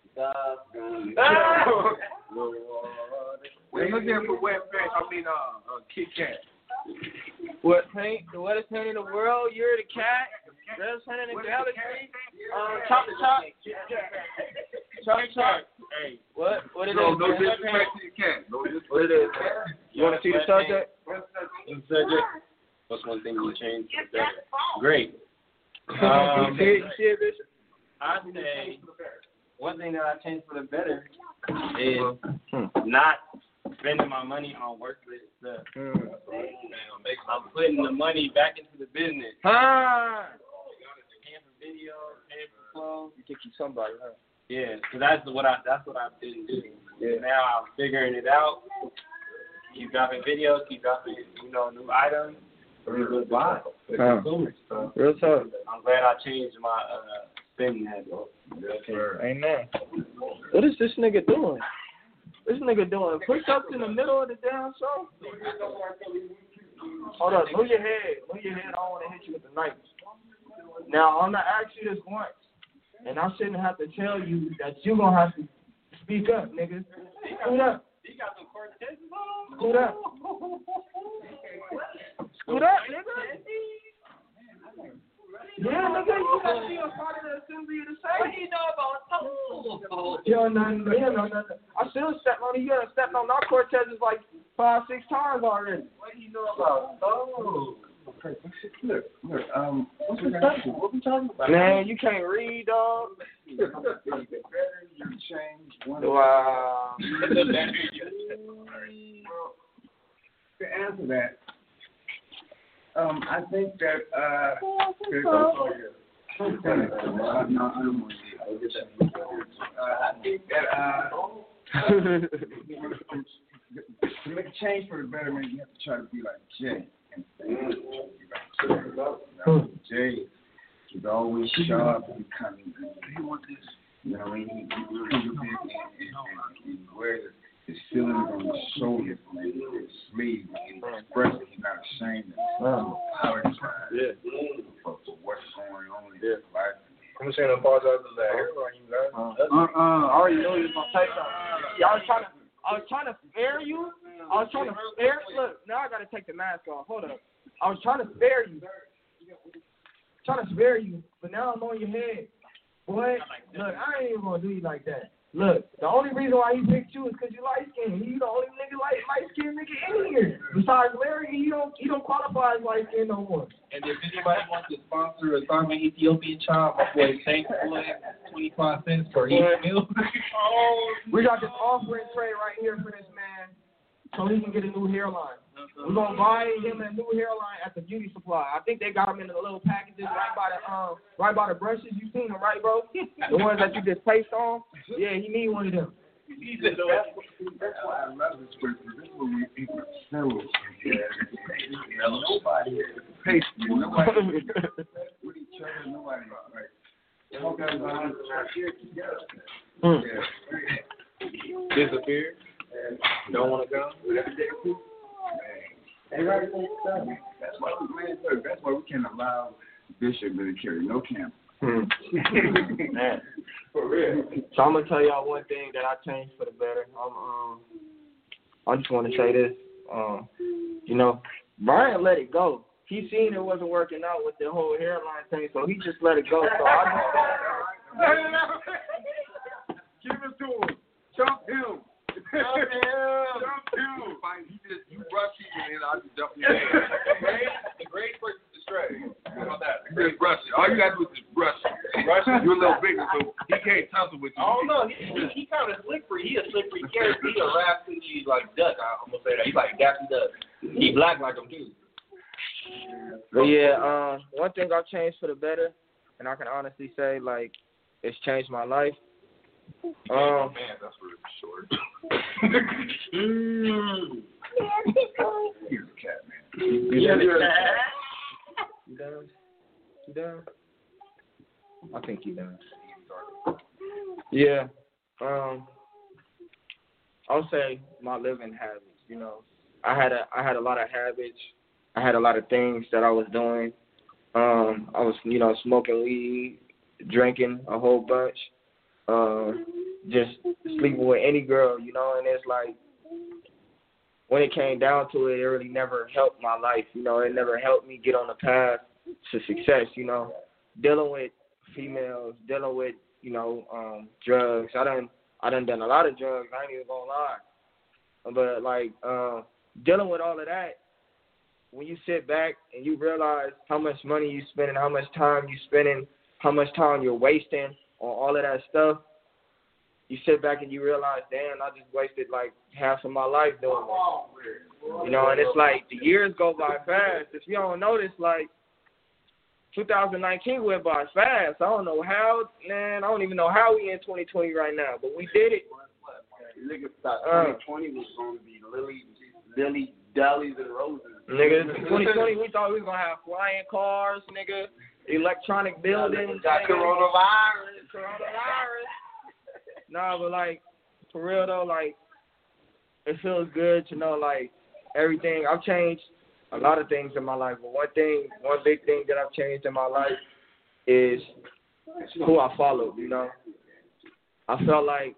We're looking for wet fish. I mean, uh, uh, Kit Kat. What paint? What is painting the world? You're the cat. There's painting the galaxy. Um, chop chop. Chop chop. Hey, what? What it no, is? No, no disrespect to your cat. No disrespect. What it is? You want to see the subject? The subject. What's one thing you change for the better? Great. Um, you see it, you see it, Bishop? I say one thing that I changed for the better is not spending my money on worthless stuff. Mm. I'm putting the money back into the business. Ah. Paying for videos, paying for clothes. You think you're somebody, huh? Yeah, because that's what I that's what I've been doing. Yeah. Now I'm figuring it out. Keep dropping videos, keep dropping you know new items. Real wow. Huh. Real talk. I'm glad I changed my uh, spending habit. Amen. What is this nigga doing? This nigga doing push-ups in the middle of the damn show? Hold up, move your head. Move your head. I don't want to hit you with the knife. Now, I'm going to ask you this once, and I shouldn't have to tell you that you're going to have to speak up, nigga. Scoot up. You got some Cortez on? Scoot up. Scoot up, nigga. Yeah, nigga, you got to be a part of the assembly of the saints. What do you know about toes? Yo, nothing, yo, nothing. I still stepped on you. You stepped on our Cortezes like five, six times already. What do you know about toes? Okay, look, look, um, what's the subject? What we talking about? Man, you can't read, dog. Wow. To answer that, um, I think that uh, there's also uh, I think that uh, to make a change for the betterment, you have to try to be like Jay. Jay, he's always sharp and cunning. You want this? You know, he, he really good and, and wears his feelings on his shoulders, man, his sleeve, and he expresses it. He's not ashamed of how it is. Yeah. For, for what's going on in his life. I'm just saying, apologize to that. You guys. Uh, uh, I already knew you was gonna say something. Yeah, I was trying to, I was trying to spare you. I was trying to spare. Look, now I gotta take the mask off. Hold up. I was trying to spare you. Trying to spare you, but now I'm on your head. Boy, look, I ain't even gonna do you like that. Look, the only reason why he picked you is because you light skinned. He the only nigga light light skinned nigga in here. Besides Larry, he don't he don't qualify as light skinned no more. And if anybody wants to sponsor a Simon Ethiopian child, my boy Saint Boy, twenty-five cents per each meal. We got this offering tray right here for this man, so he can get a new hairline. We're gonna buy him a new hairline at the beauty supply. I think they got them in the little packages right by the um right by the brushes. You seen them, right, bro? The ones that you just paste on. Yeah, he need one of them. That's why I love this place. This is what we eat with sandwich. Nobody paste. Nobody with each other. Nobody like talking about it together. Disappear. Don't want to go. That's why we man, look, that's why we can't allow Bishop to carry no camera. Hmm. Man, for real. So I'm gonna tell y'all one thing that I changed for the better. I'm um, I just want to say this. Um, you know, Brian let it go. He seen it wasn't working out with the whole hairline thing, so he just let it go. So I just give it to him. Jump him. Jump him. Jump him. He just you brush him and then I just jump him. The great person to stray. How about that? You just brush it. All you gotta do is just brush him. Brush him. You're a little bigger, so he can't tussle with you. I don't know. He he, he kind of slippery. He a slippery character. He a raspy like duck. I'm gonna say that. He like Daffy Duck. He black like him too. But yeah, um, one thing I've changed for the better, and I can honestly say like it's changed my life. Um, oh, man, that's really short. mm. He's a cat, man. You, you, done? you done? You done? I think you done. Yeah. Um, I'll say my living habits. You know, I had a I had a lot of habits. I had a lot of things that I was doing. Um, I was, you know, smoking weed, drinking a whole bunch. Uh, just sleeping with any girl, you know, and it's like, when it came down to it, it really never helped my life, you know, it never helped me get on the path to success, you know, dealing with females, dealing with, you know, um, drugs. I done, I done done a lot of drugs, I ain't even gonna lie, but, like, uh, dealing with all of that, when you sit back and you realize how much money you spending, how much time you spending, how much time you're wasting on all of that stuff, you sit back and you realize, damn, I just wasted like half of my life doing it. You know, and it's like the years go by fast. If you don't notice, like two thousand nineteen went by fast. I don't know how, man. I don't even know how we in twenty twenty right now, but we did it. Niggas thought twenty twenty was going to be lily, lily, dollies and roses. Nigga, twenty twenty we thought we was gonna have flying cars, nigga, electronic buildings, got coronavirus, coronavirus. Nah, but like for real though, like it feels good to know like everything. I've changed a lot of things in my life, but one thing, one big thing that I've changed in my life is who I follow. You know, I felt like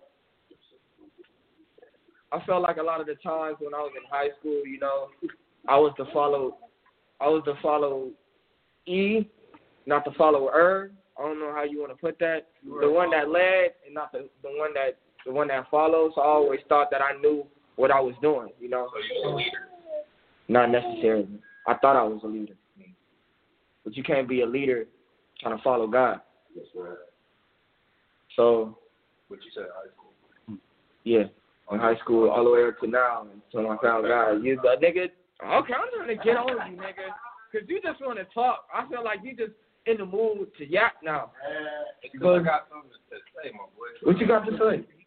I felt like a lot of the times when I was in high school, you know, I was to follow, I was to follow E, not to follow her. I don't know how you want to put that. The one that led and not the, the one that the one that follows. So I always thought that I knew what I was doing, you know. So you're a leader? Not necessarily. I thought I was a leader. But you can't be a leader trying to follow God. That's right. So. What you said, high school? Yeah. In high school all the way up to now until I found God. You a nigga, okay, I'm trying to get on you, nigga. Because you just want to talk. I feel like you just in the mood to yap now. Because I got something to say, my boy. What you got to say?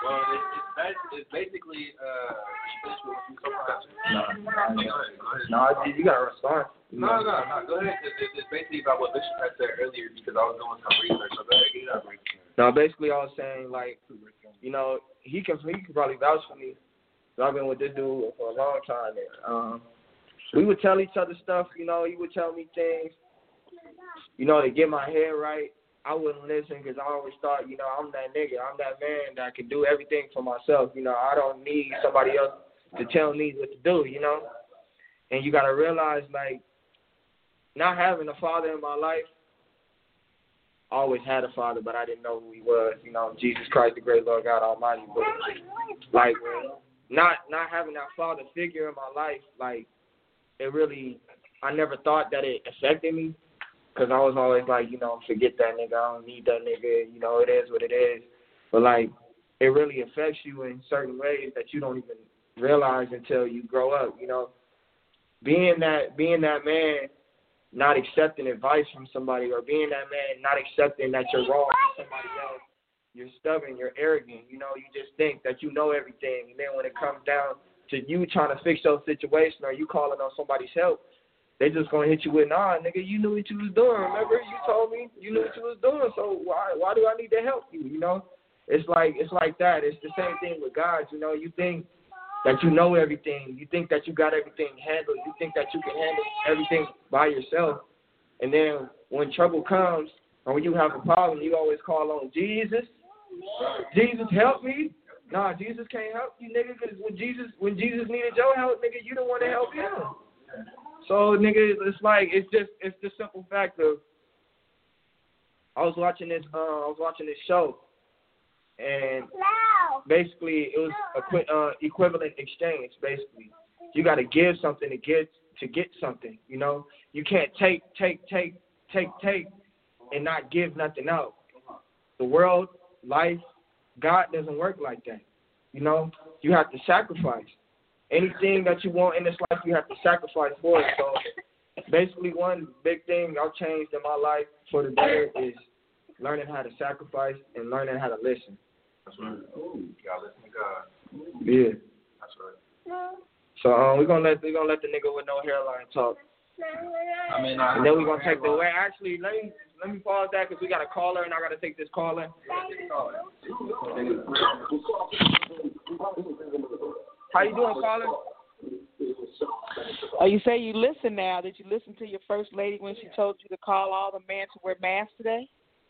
Well, it's, it's, bas- it's basically, uh, No, no, you, you gotta respond. no, no, no, go ahead. It's, it's basically about what Bishop had said earlier because I was doing some research. So go ahead, get it up. No, basically I was saying, like, you know, he can he can probably vouch for me. So I've been with this dude for a long time. And, um, we would tell each other stuff, you know, he would tell me things, you know, to get my head right. I wouldn't listen because I always thought, you know, I'm that nigga. I'm that man that can do everything for myself. You know, I don't need somebody else to tell me what to do, you know. And you got to realize, like, not having a father in my life, I always had a father, but I didn't know who he was. You know, Jesus Christ, the great Lord God Almighty. But, like, not not having that father figure in my life, like, it really, I never thought that it affected me. Because I was always like, you know, forget that nigga, I don't need that nigga, you know, it is what it is. But, like, it really affects you in certain ways that you don't even realize until you grow up, you know. Being that being that man, not accepting advice from somebody, or being that man, not accepting that you're wrong from somebody else, you're stubborn, you're arrogant, you know, you just think that you know everything. And then when it comes down to you trying to fix your situation or you calling on somebody's help, they just gonna hit you with, nah, nigga, you knew what you was doing. Remember, you told me you knew what you was doing. So why why do I need to help you? You know, it's like it's like that. It's the same thing with God. You know, you think that you know everything. You think that you got everything handled. You think that you can handle everything by yourself. And then when trouble comes or when you have a problem, you always call on Jesus. Jesus, help me. Nah, Jesus can't help you, nigga, because when Jesus when Jesus needed your help, nigga, you don't want to help him. So, nigga, it's like, it's just, it's the simple fact of, I was watching this, uh, I was watching this show, and basically it was a uh, equivalent exchange, basically. You got to give something to get, to get something, you know? You can't take, take, take, take, take, and not give nothing out. The world, life, God doesn't work like that, you know? You have to sacrifice. Anything that you want in this life, you have to sacrifice for it. So basically one big thing I've changed in my life for the better is learning how to sacrifice and learning how to listen. That's right. Ooh, you gotta listen to God. Yeah. That's right. So um, we're gonna let we're gonna let the nigga with no hairline talk. I mean, I and then we're gonna take the way. Actually, let me let me pause that because we got a caller and I gotta take this caller. How you doing, caller? Oh, you say you listen now. Did you listen to your first lady when she told you to call all the men to wear masks today?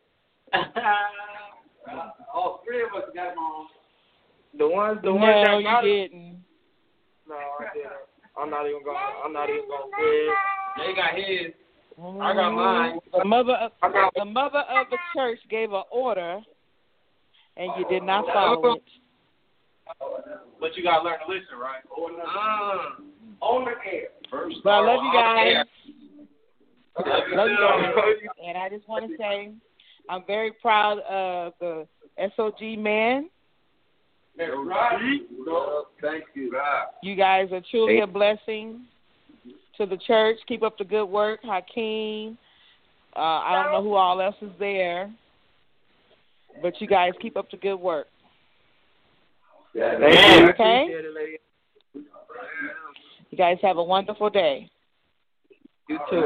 All three of us got them on. The ones, the no, ones that you got didn't. No, I didn't. I'm not even gonna. I'm not even gonna say it. They got his. I got mine. The mother, of, I got, the mother of the church gave an order, and you did not follow it. But you gotta learn to listen, right? Uh, On the air. First, but I love you guys. Love you, Love you too. guys. And I just want to say, I'm very proud of the S O G men. That's right. Thank you. You guys are truly a blessing to the church. Keep up the good work, Hakeem. Uh, I don't know who all else is there, but you guys keep up the good work. Yeah, thank you. Okay? Appreciate it, lady. You guys have a wonderful day. You too.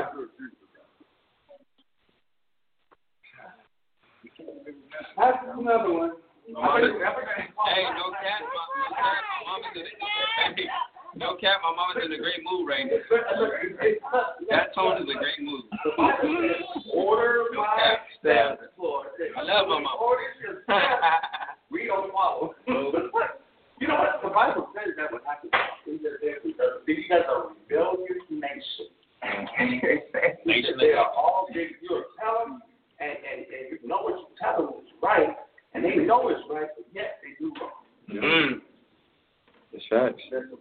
That's another one. Mama, hey, no cap, my, no cap, my mama's in hey, no cap, my mama's in a great mood right now. That tone is a great mood. Order no cap. step. I love my mama. We don't follow. You know what? The Bible says that would happen. You guys are a rebellious nation. Nation They are all big. You're telling and, and, and you know what you tell them is right, and they know it's right, but yet they do wrong. Mm. It's facts.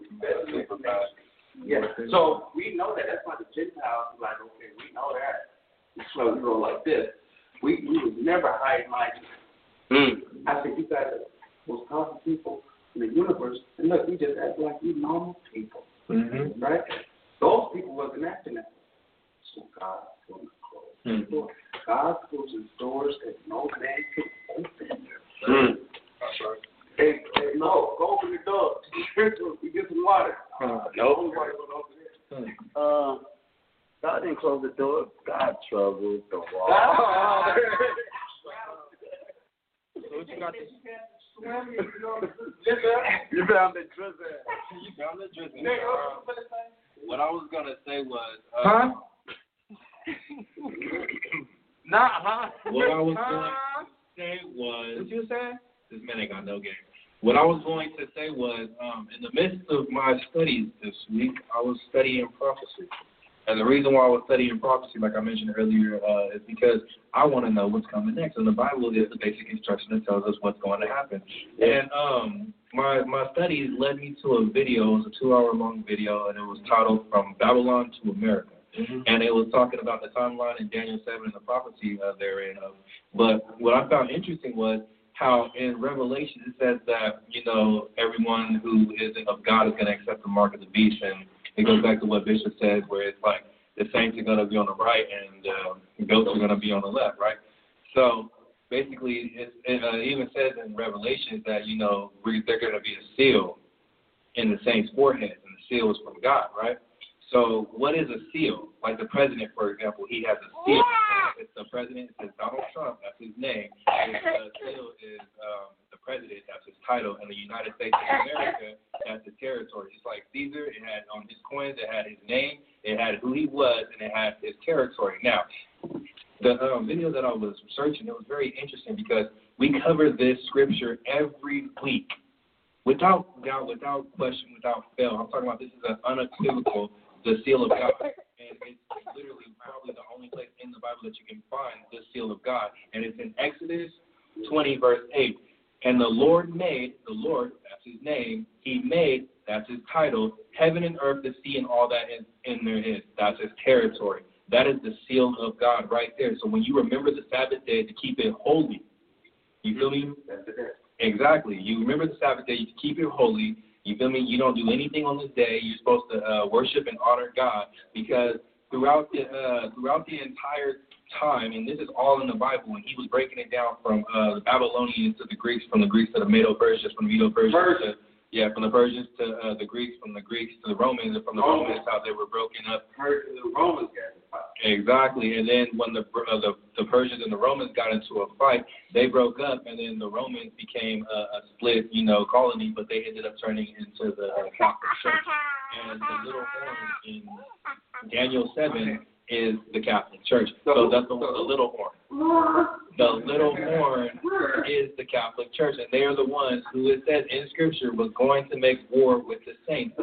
Yeah. So we know that. That's why the Gentiles are like, okay, we know that. So we go like this. We we would never hide my. Mm. I said, you guys are the most powerful people in the universe, and look, we just act like we normal people, Mm-hmm. right? Those people wasn't acting that way. So God closed Mm. doors. God closes doors that no man can open. Mm. And close the door. God troubled the wall. What you got to You found the drizzle. You found the drizzle. Uh, what I was gonna say was, uh, Huh? Nah, huh? What I was Huh? going to say was, What you saying? this man ain't got no game. What I was going to say was, um, in the midst of my studies this week, I was studying prophecy. And the reason why I was studying prophecy, like I mentioned earlier, uh, is because I want to know what's coming next. And the Bible is the basic instruction that tells us what's going to happen. And um, my my studies led me to a video. It was a two-hour-long video, and it was titled From Babylon to America. Mm-hmm. And it was talking about the timeline in Daniel seven and the prophecy uh, therein. Uh, but what I found interesting was how in Revelation it says that, you know, everyone who is of God is going to accept the mark of the beast. And it goes back to what Bishop said, where it's like the saints are going to be on the right and uh, the goats are going to be on the left, right? So basically it, it uh, even says in Revelation that, you know, we, they're going to be a seal in the saints' foreheads, and the seal is from God, right? So what is a seal? Like the president, for example, he has a seal. It's the president. It says Donald Trump. That's his name. His uh, seal is um, the president. That's his title. And the United States of America, that's the territory. Just like Caesar, it had on his coins, it had his name, it had who he was, and it had his territory. Now, the um, video that I was researching, it was very interesting because we cover this scripture every week. Without doubt, without question, without fail. I'm talking about this is an unequivocal, the seal of God. And it's literally probably the only place in the Bible that you can find the seal of God. And it's in Exodus twenty, verse eight. And the Lord made, the Lord, that's his name, he made, that's his title, heaven and earth, the sea, and all that in, in there is. That's his territory. That is the seal of God right there. So when you remember the Sabbath day to keep it holy, you feel me? That's it. Exactly. You remember the Sabbath day, you keep it holy. You feel me? You don't do anything on this day. You're supposed to uh, worship and honor God, because throughout the uh, throughout the entire time, and this is all in the Bible, when he was breaking it down from uh, the Babylonians to the Greeks, from the Greeks to the Medo-Persians, from the Medo-Persians to yeah, from the Persians to uh, the Greeks, from the Greeks to the Romans, and from the Romans how they were broken up. The Romans got it. Exactly, and then when the, uh, the the Persians and the Romans got into a fight, they broke up, and then the Romans became a, a split, you know, colony, but they ended up turning into the uh, Catholic Church. And the little horn in Daniel seven is the Catholic Church. So that's the, the little horn. The little horn is the Catholic Church, and they are the ones who it says in Scripture was going to make war with the saints.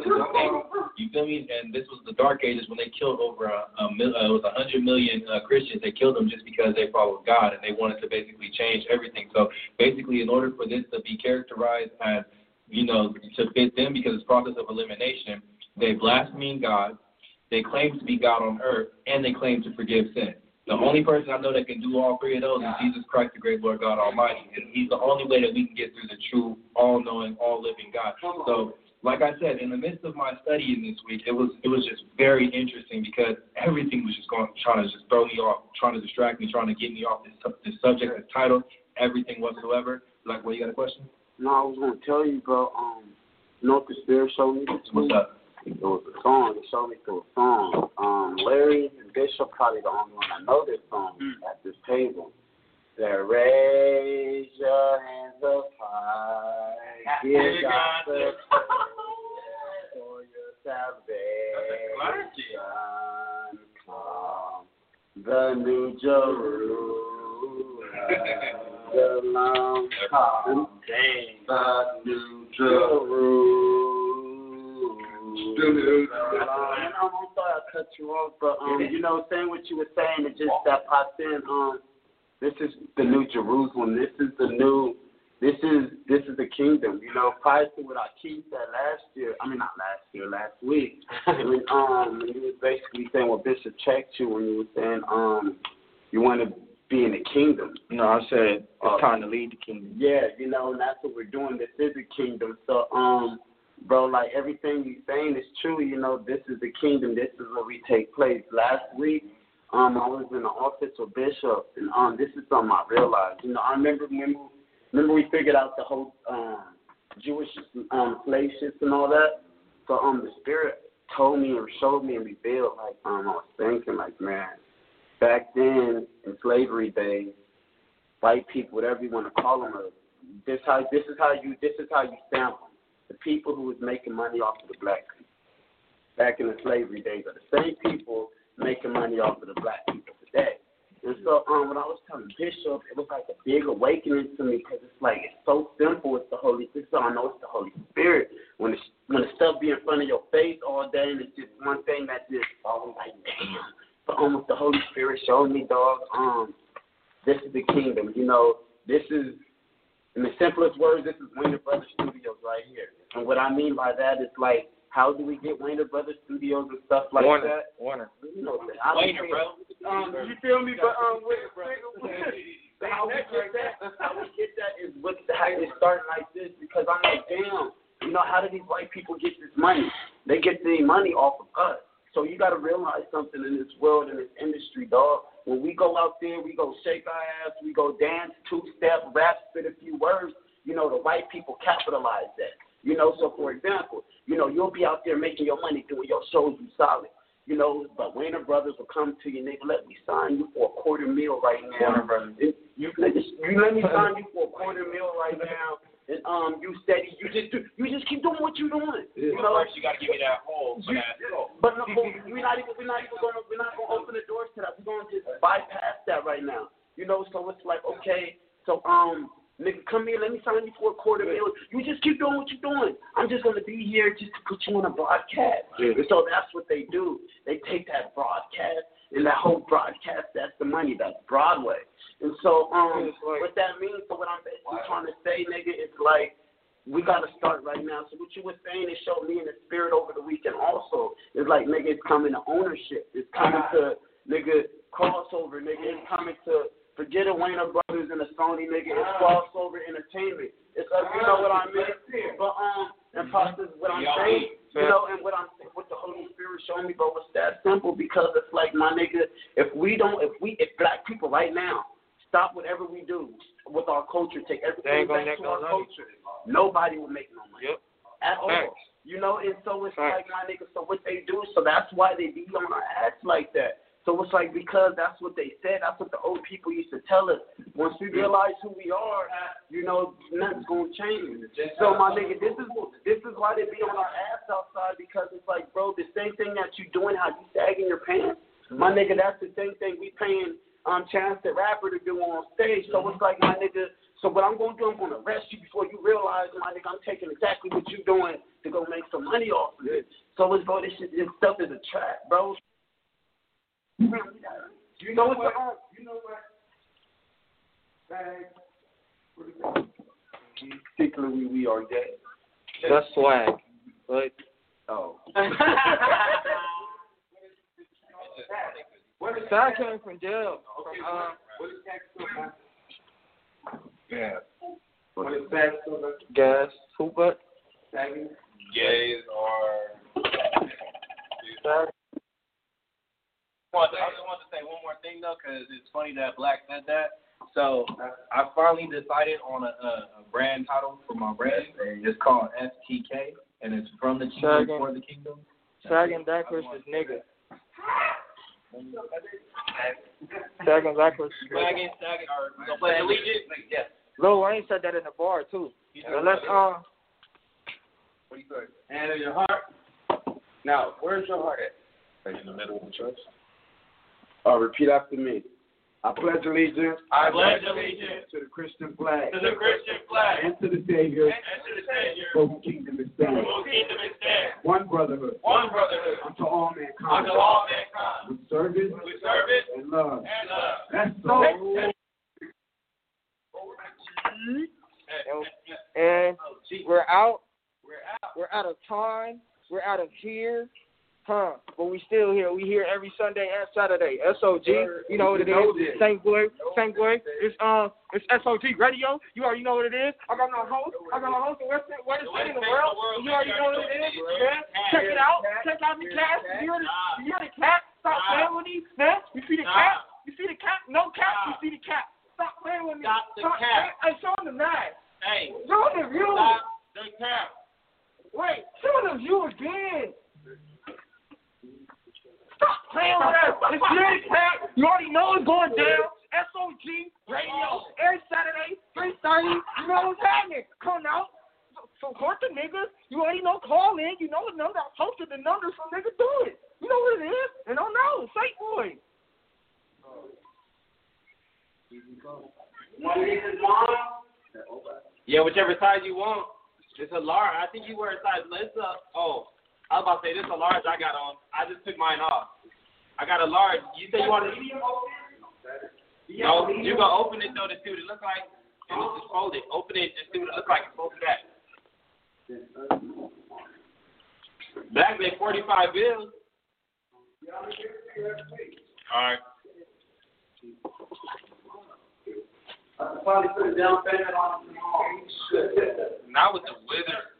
You feel me? And this was the Dark Ages when they killed over a, a mil, uh, it was a hundred million uh, Christians. They killed them just because they followed God, and they wanted to basically change everything. So basically, in order for this to be characterized as, you know, to fit them, because it's process of elimination, they blaspheme God, they claim to be God on earth, and they claim to forgive sin. The only person I know that can do all three of those is Jesus Christ, the great Lord God Almighty. And he's the only way that we can get through the true, all-knowing, all-living God. So, like I said, in the midst of my studying this week, it was it was just very interesting because everything was just going, trying to just throw me off, trying to distract me, trying to get me off this, this subject, this title, everything whatsoever. Like, what, you got a question? No, I was going to tell you, bro, um, you know what the Spirit showed me this week? What's up? It was a song. It showed me through a song. Um, Larry and Bishop probably the only one that know this song mm. at this table. That raise your hands up high, give God the for your salvation. Come, the New Jerusalem, come, the New Jerusalem. And I'm sorry I cut you off, but um, you know, saying what you were saying, it just that popped in. Um, this is the New Jerusalem. This is the new. This is this is the kingdom. You know, prior to what Keith said last year. I mean, not last year, last week. when um, he was basically saying what Bishop checked you when you were saying um, you want to be in the kingdom. No, I said it's uh, time to lead the kingdom. Yeah, you know, and that's what we're doing. This is a kingdom. So um. Bro, like everything you're saying is true. You know, this is the kingdom. This is where we take place. Last week, um, I was in the office with Bishop, and um, this is something I realized. You know, I remember remember, remember we figured out the whole um, Jewish um, slave ships and all that. So um, the Spirit told me and showed me and revealed, like, um, I was thinking, like, man, back then in slavery days, white people, whatever you want to call them, this how this is how you this is how you stamp them. The people who was making money off of the black people back in the slavery days are the same people making money off of the black people today. And so um, when I was telling Bishop, it was like a big awakening to me because it's like it's so simple. It's the Holy Spirit. So I know it's the Holy Spirit. When it's, when the stuff be in front of your face all day and it's just one thing that just always like, damn. But almost the Holy Spirit showed me, dog, um, this is the kingdom. You know, this is, in the simplest words, this is Wayne Brothers Studios right here. And what I mean by that is like, how do we get Wayne Brothers Studios and stuff like Warner, that? Warner. You know, I Wayne, bro. Um, you feel me? But um, with, with, how we get that? How we get that is with how it's starting like this because I'm like, damn. You know, how do these white people get this money? They get the money off of us. So you got to realize something in this world, in this industry, dog. When we go out there, we go shake our ass, we go dance, two-step, rap, spit a few words. You know, the white people capitalize that. You know, so for example, you know, you'll be out there making your money doing your shows, you solid. You know, but Wayne Brothers will come to you, nigga, let me sign you for a quarter meal right now. You, you, you let me sign you for a quarter meal right now. And um, you steady, you just do, you just keep doing what you're doing. You know, first you gotta give me that hole for that. But no, we're not even, we're not even gonna, we're not gonna open the doors to that. We're gonna just bypass that right now. You know, so it's like, okay, so um, nigga, come here, let me sign you for a quarter meal. You just keep doing what you're doing. I'm just gonna be here just to put you on a broadcast. Yeah. And so that's what they do. They take that broadcast and that whole broadcast, that's the money, that's Broadway. And so, um, what that means, so what I'm basically trying to say, nigga, it's like, we got to start right now. So what you were saying, it showed me in the spirit over the weekend also. It's like, nigga, it's coming to ownership. It's coming to, nigga, crossover, nigga. It's coming to, forget a Wayne Brothers and a Sony, nigga. It's crossover entertainment. It's like, you know what I mean? But, um, and process what I'm saying, you know, and what I'm saying, what the Holy Spirit showed me, bro, was that simple because it's like, my nigga, if we don't, if we, if black people right now, stop whatever we do with our culture, take everything back to our no culture. Nobody will make no money. Yep. At all. Thanks. You know, and so it's Thanks. Like, my nigga, so what they do, so that's why they be on our ass like that. So it's like, because that's what they said, that's what the old people used to tell us. Once we realize who we are, you know, nothing's going to change. So, my nigga, this is this is why they be on our ass outside, because it's like, bro, the same thing that you doing, how you sagging your pants, my nigga, that's the same thing we paying um, Chance the Rapper to do on stage. So it's like, my nigga, so what I'm going to do, I'm going to arrest you before you realize, my nigga, I'm taking exactly what you doing to go make some money off of it. So it's, bro, this, shit, this stuff is a trap, bro. You know what? You know what? Particularly, we are gay. That's swag. But, oh. Where the side came from jail. Okay, from, uh, what is that? Yeah. What is that? Gas. Who but? Gays or. Sag. I just want to say one more thing though, because it's funny that Black said that. So I finally decided on a, a, a brand title for my brand. It's called S T K, and it's from the kingdom Sagging. for the kingdom. Sagging backwards is nigga. Sagging backwards. Sagging, sagging, or we gonna play allegiance? Yes. Lil Wayne said that in the bar too. So let's uh. What do you say? And in your heart. Now, where's your heart at? In the middle of the church. Uh, repeat after me. I pledge allegiance. I pledge allegiance to the Christian flag. to the Christian flag And to the Savior. and to the Savior. For whose kingdom is For stand. whose kingdom is stand. One brotherhood. One brotherhood. Unto all mankind. Unto all mankind. With service. With service And love. and love. That's so. And Oh, gee. we're out. We're out. We're out of time. We're out of here. Huh. But we still here. We here every Sunday and Saturday. S O G. You know what it is. Saint Boy. Saint Boy. It's um it's S O G radio. You already know what it is. I got my host. I got my host the West West in the world. You already know what it is, man. Check it out. Check out the cat. You hear the you hear the cat? Stop playing with me, man. You see the cat? You see the cat? No cat, you see the cat. Stop playing with me. Stop the cat. Hey, show them the knife. Hey. Show them the view. Stop the cat. Wait, show them the view again. Stop playing with us. It's Big Pack. You already know it's going down. S O G Radio every Saturday, three thirty. You know what's happening. Come out. Support the niggas. You already know. Call in. You know the number. I posted the numbers for niggas. Do it. You know what it is. And don't know. Fake boy. Yeah, whichever size you want. It's a large. I think you wear a size. It's a, oh, I was about to say this is a large I got on. I just took mine off. I got a large. You say you want to? No, you gonna open it though to see what it looks like, and it's just fold it. Open it and see what it looks like. It's fold it back. Black Bay forty-five bills. All right. I could probably put a down payment on it. Not with the Wizard.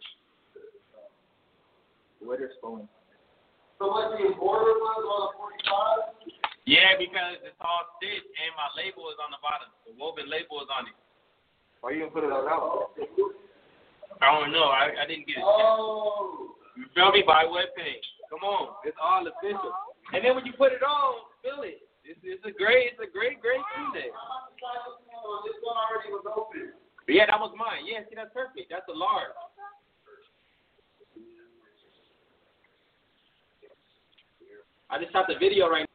Wizard's phone. So what the border was on the forty-five? Yeah, because it's all stitched and my label is on the bottom. The woven label is on it. Why you didn't put it on that one? I don't know. I, I didn't get it. Oh. You feel me? By webpage. Come on. It's all official. And then when you put it on, feel it. It's, it's a great, it's a great, great Tuesday. This one already was open. Yeah, that was mine. Yeah, see, that's perfect. That's a large. I just shot the video right now.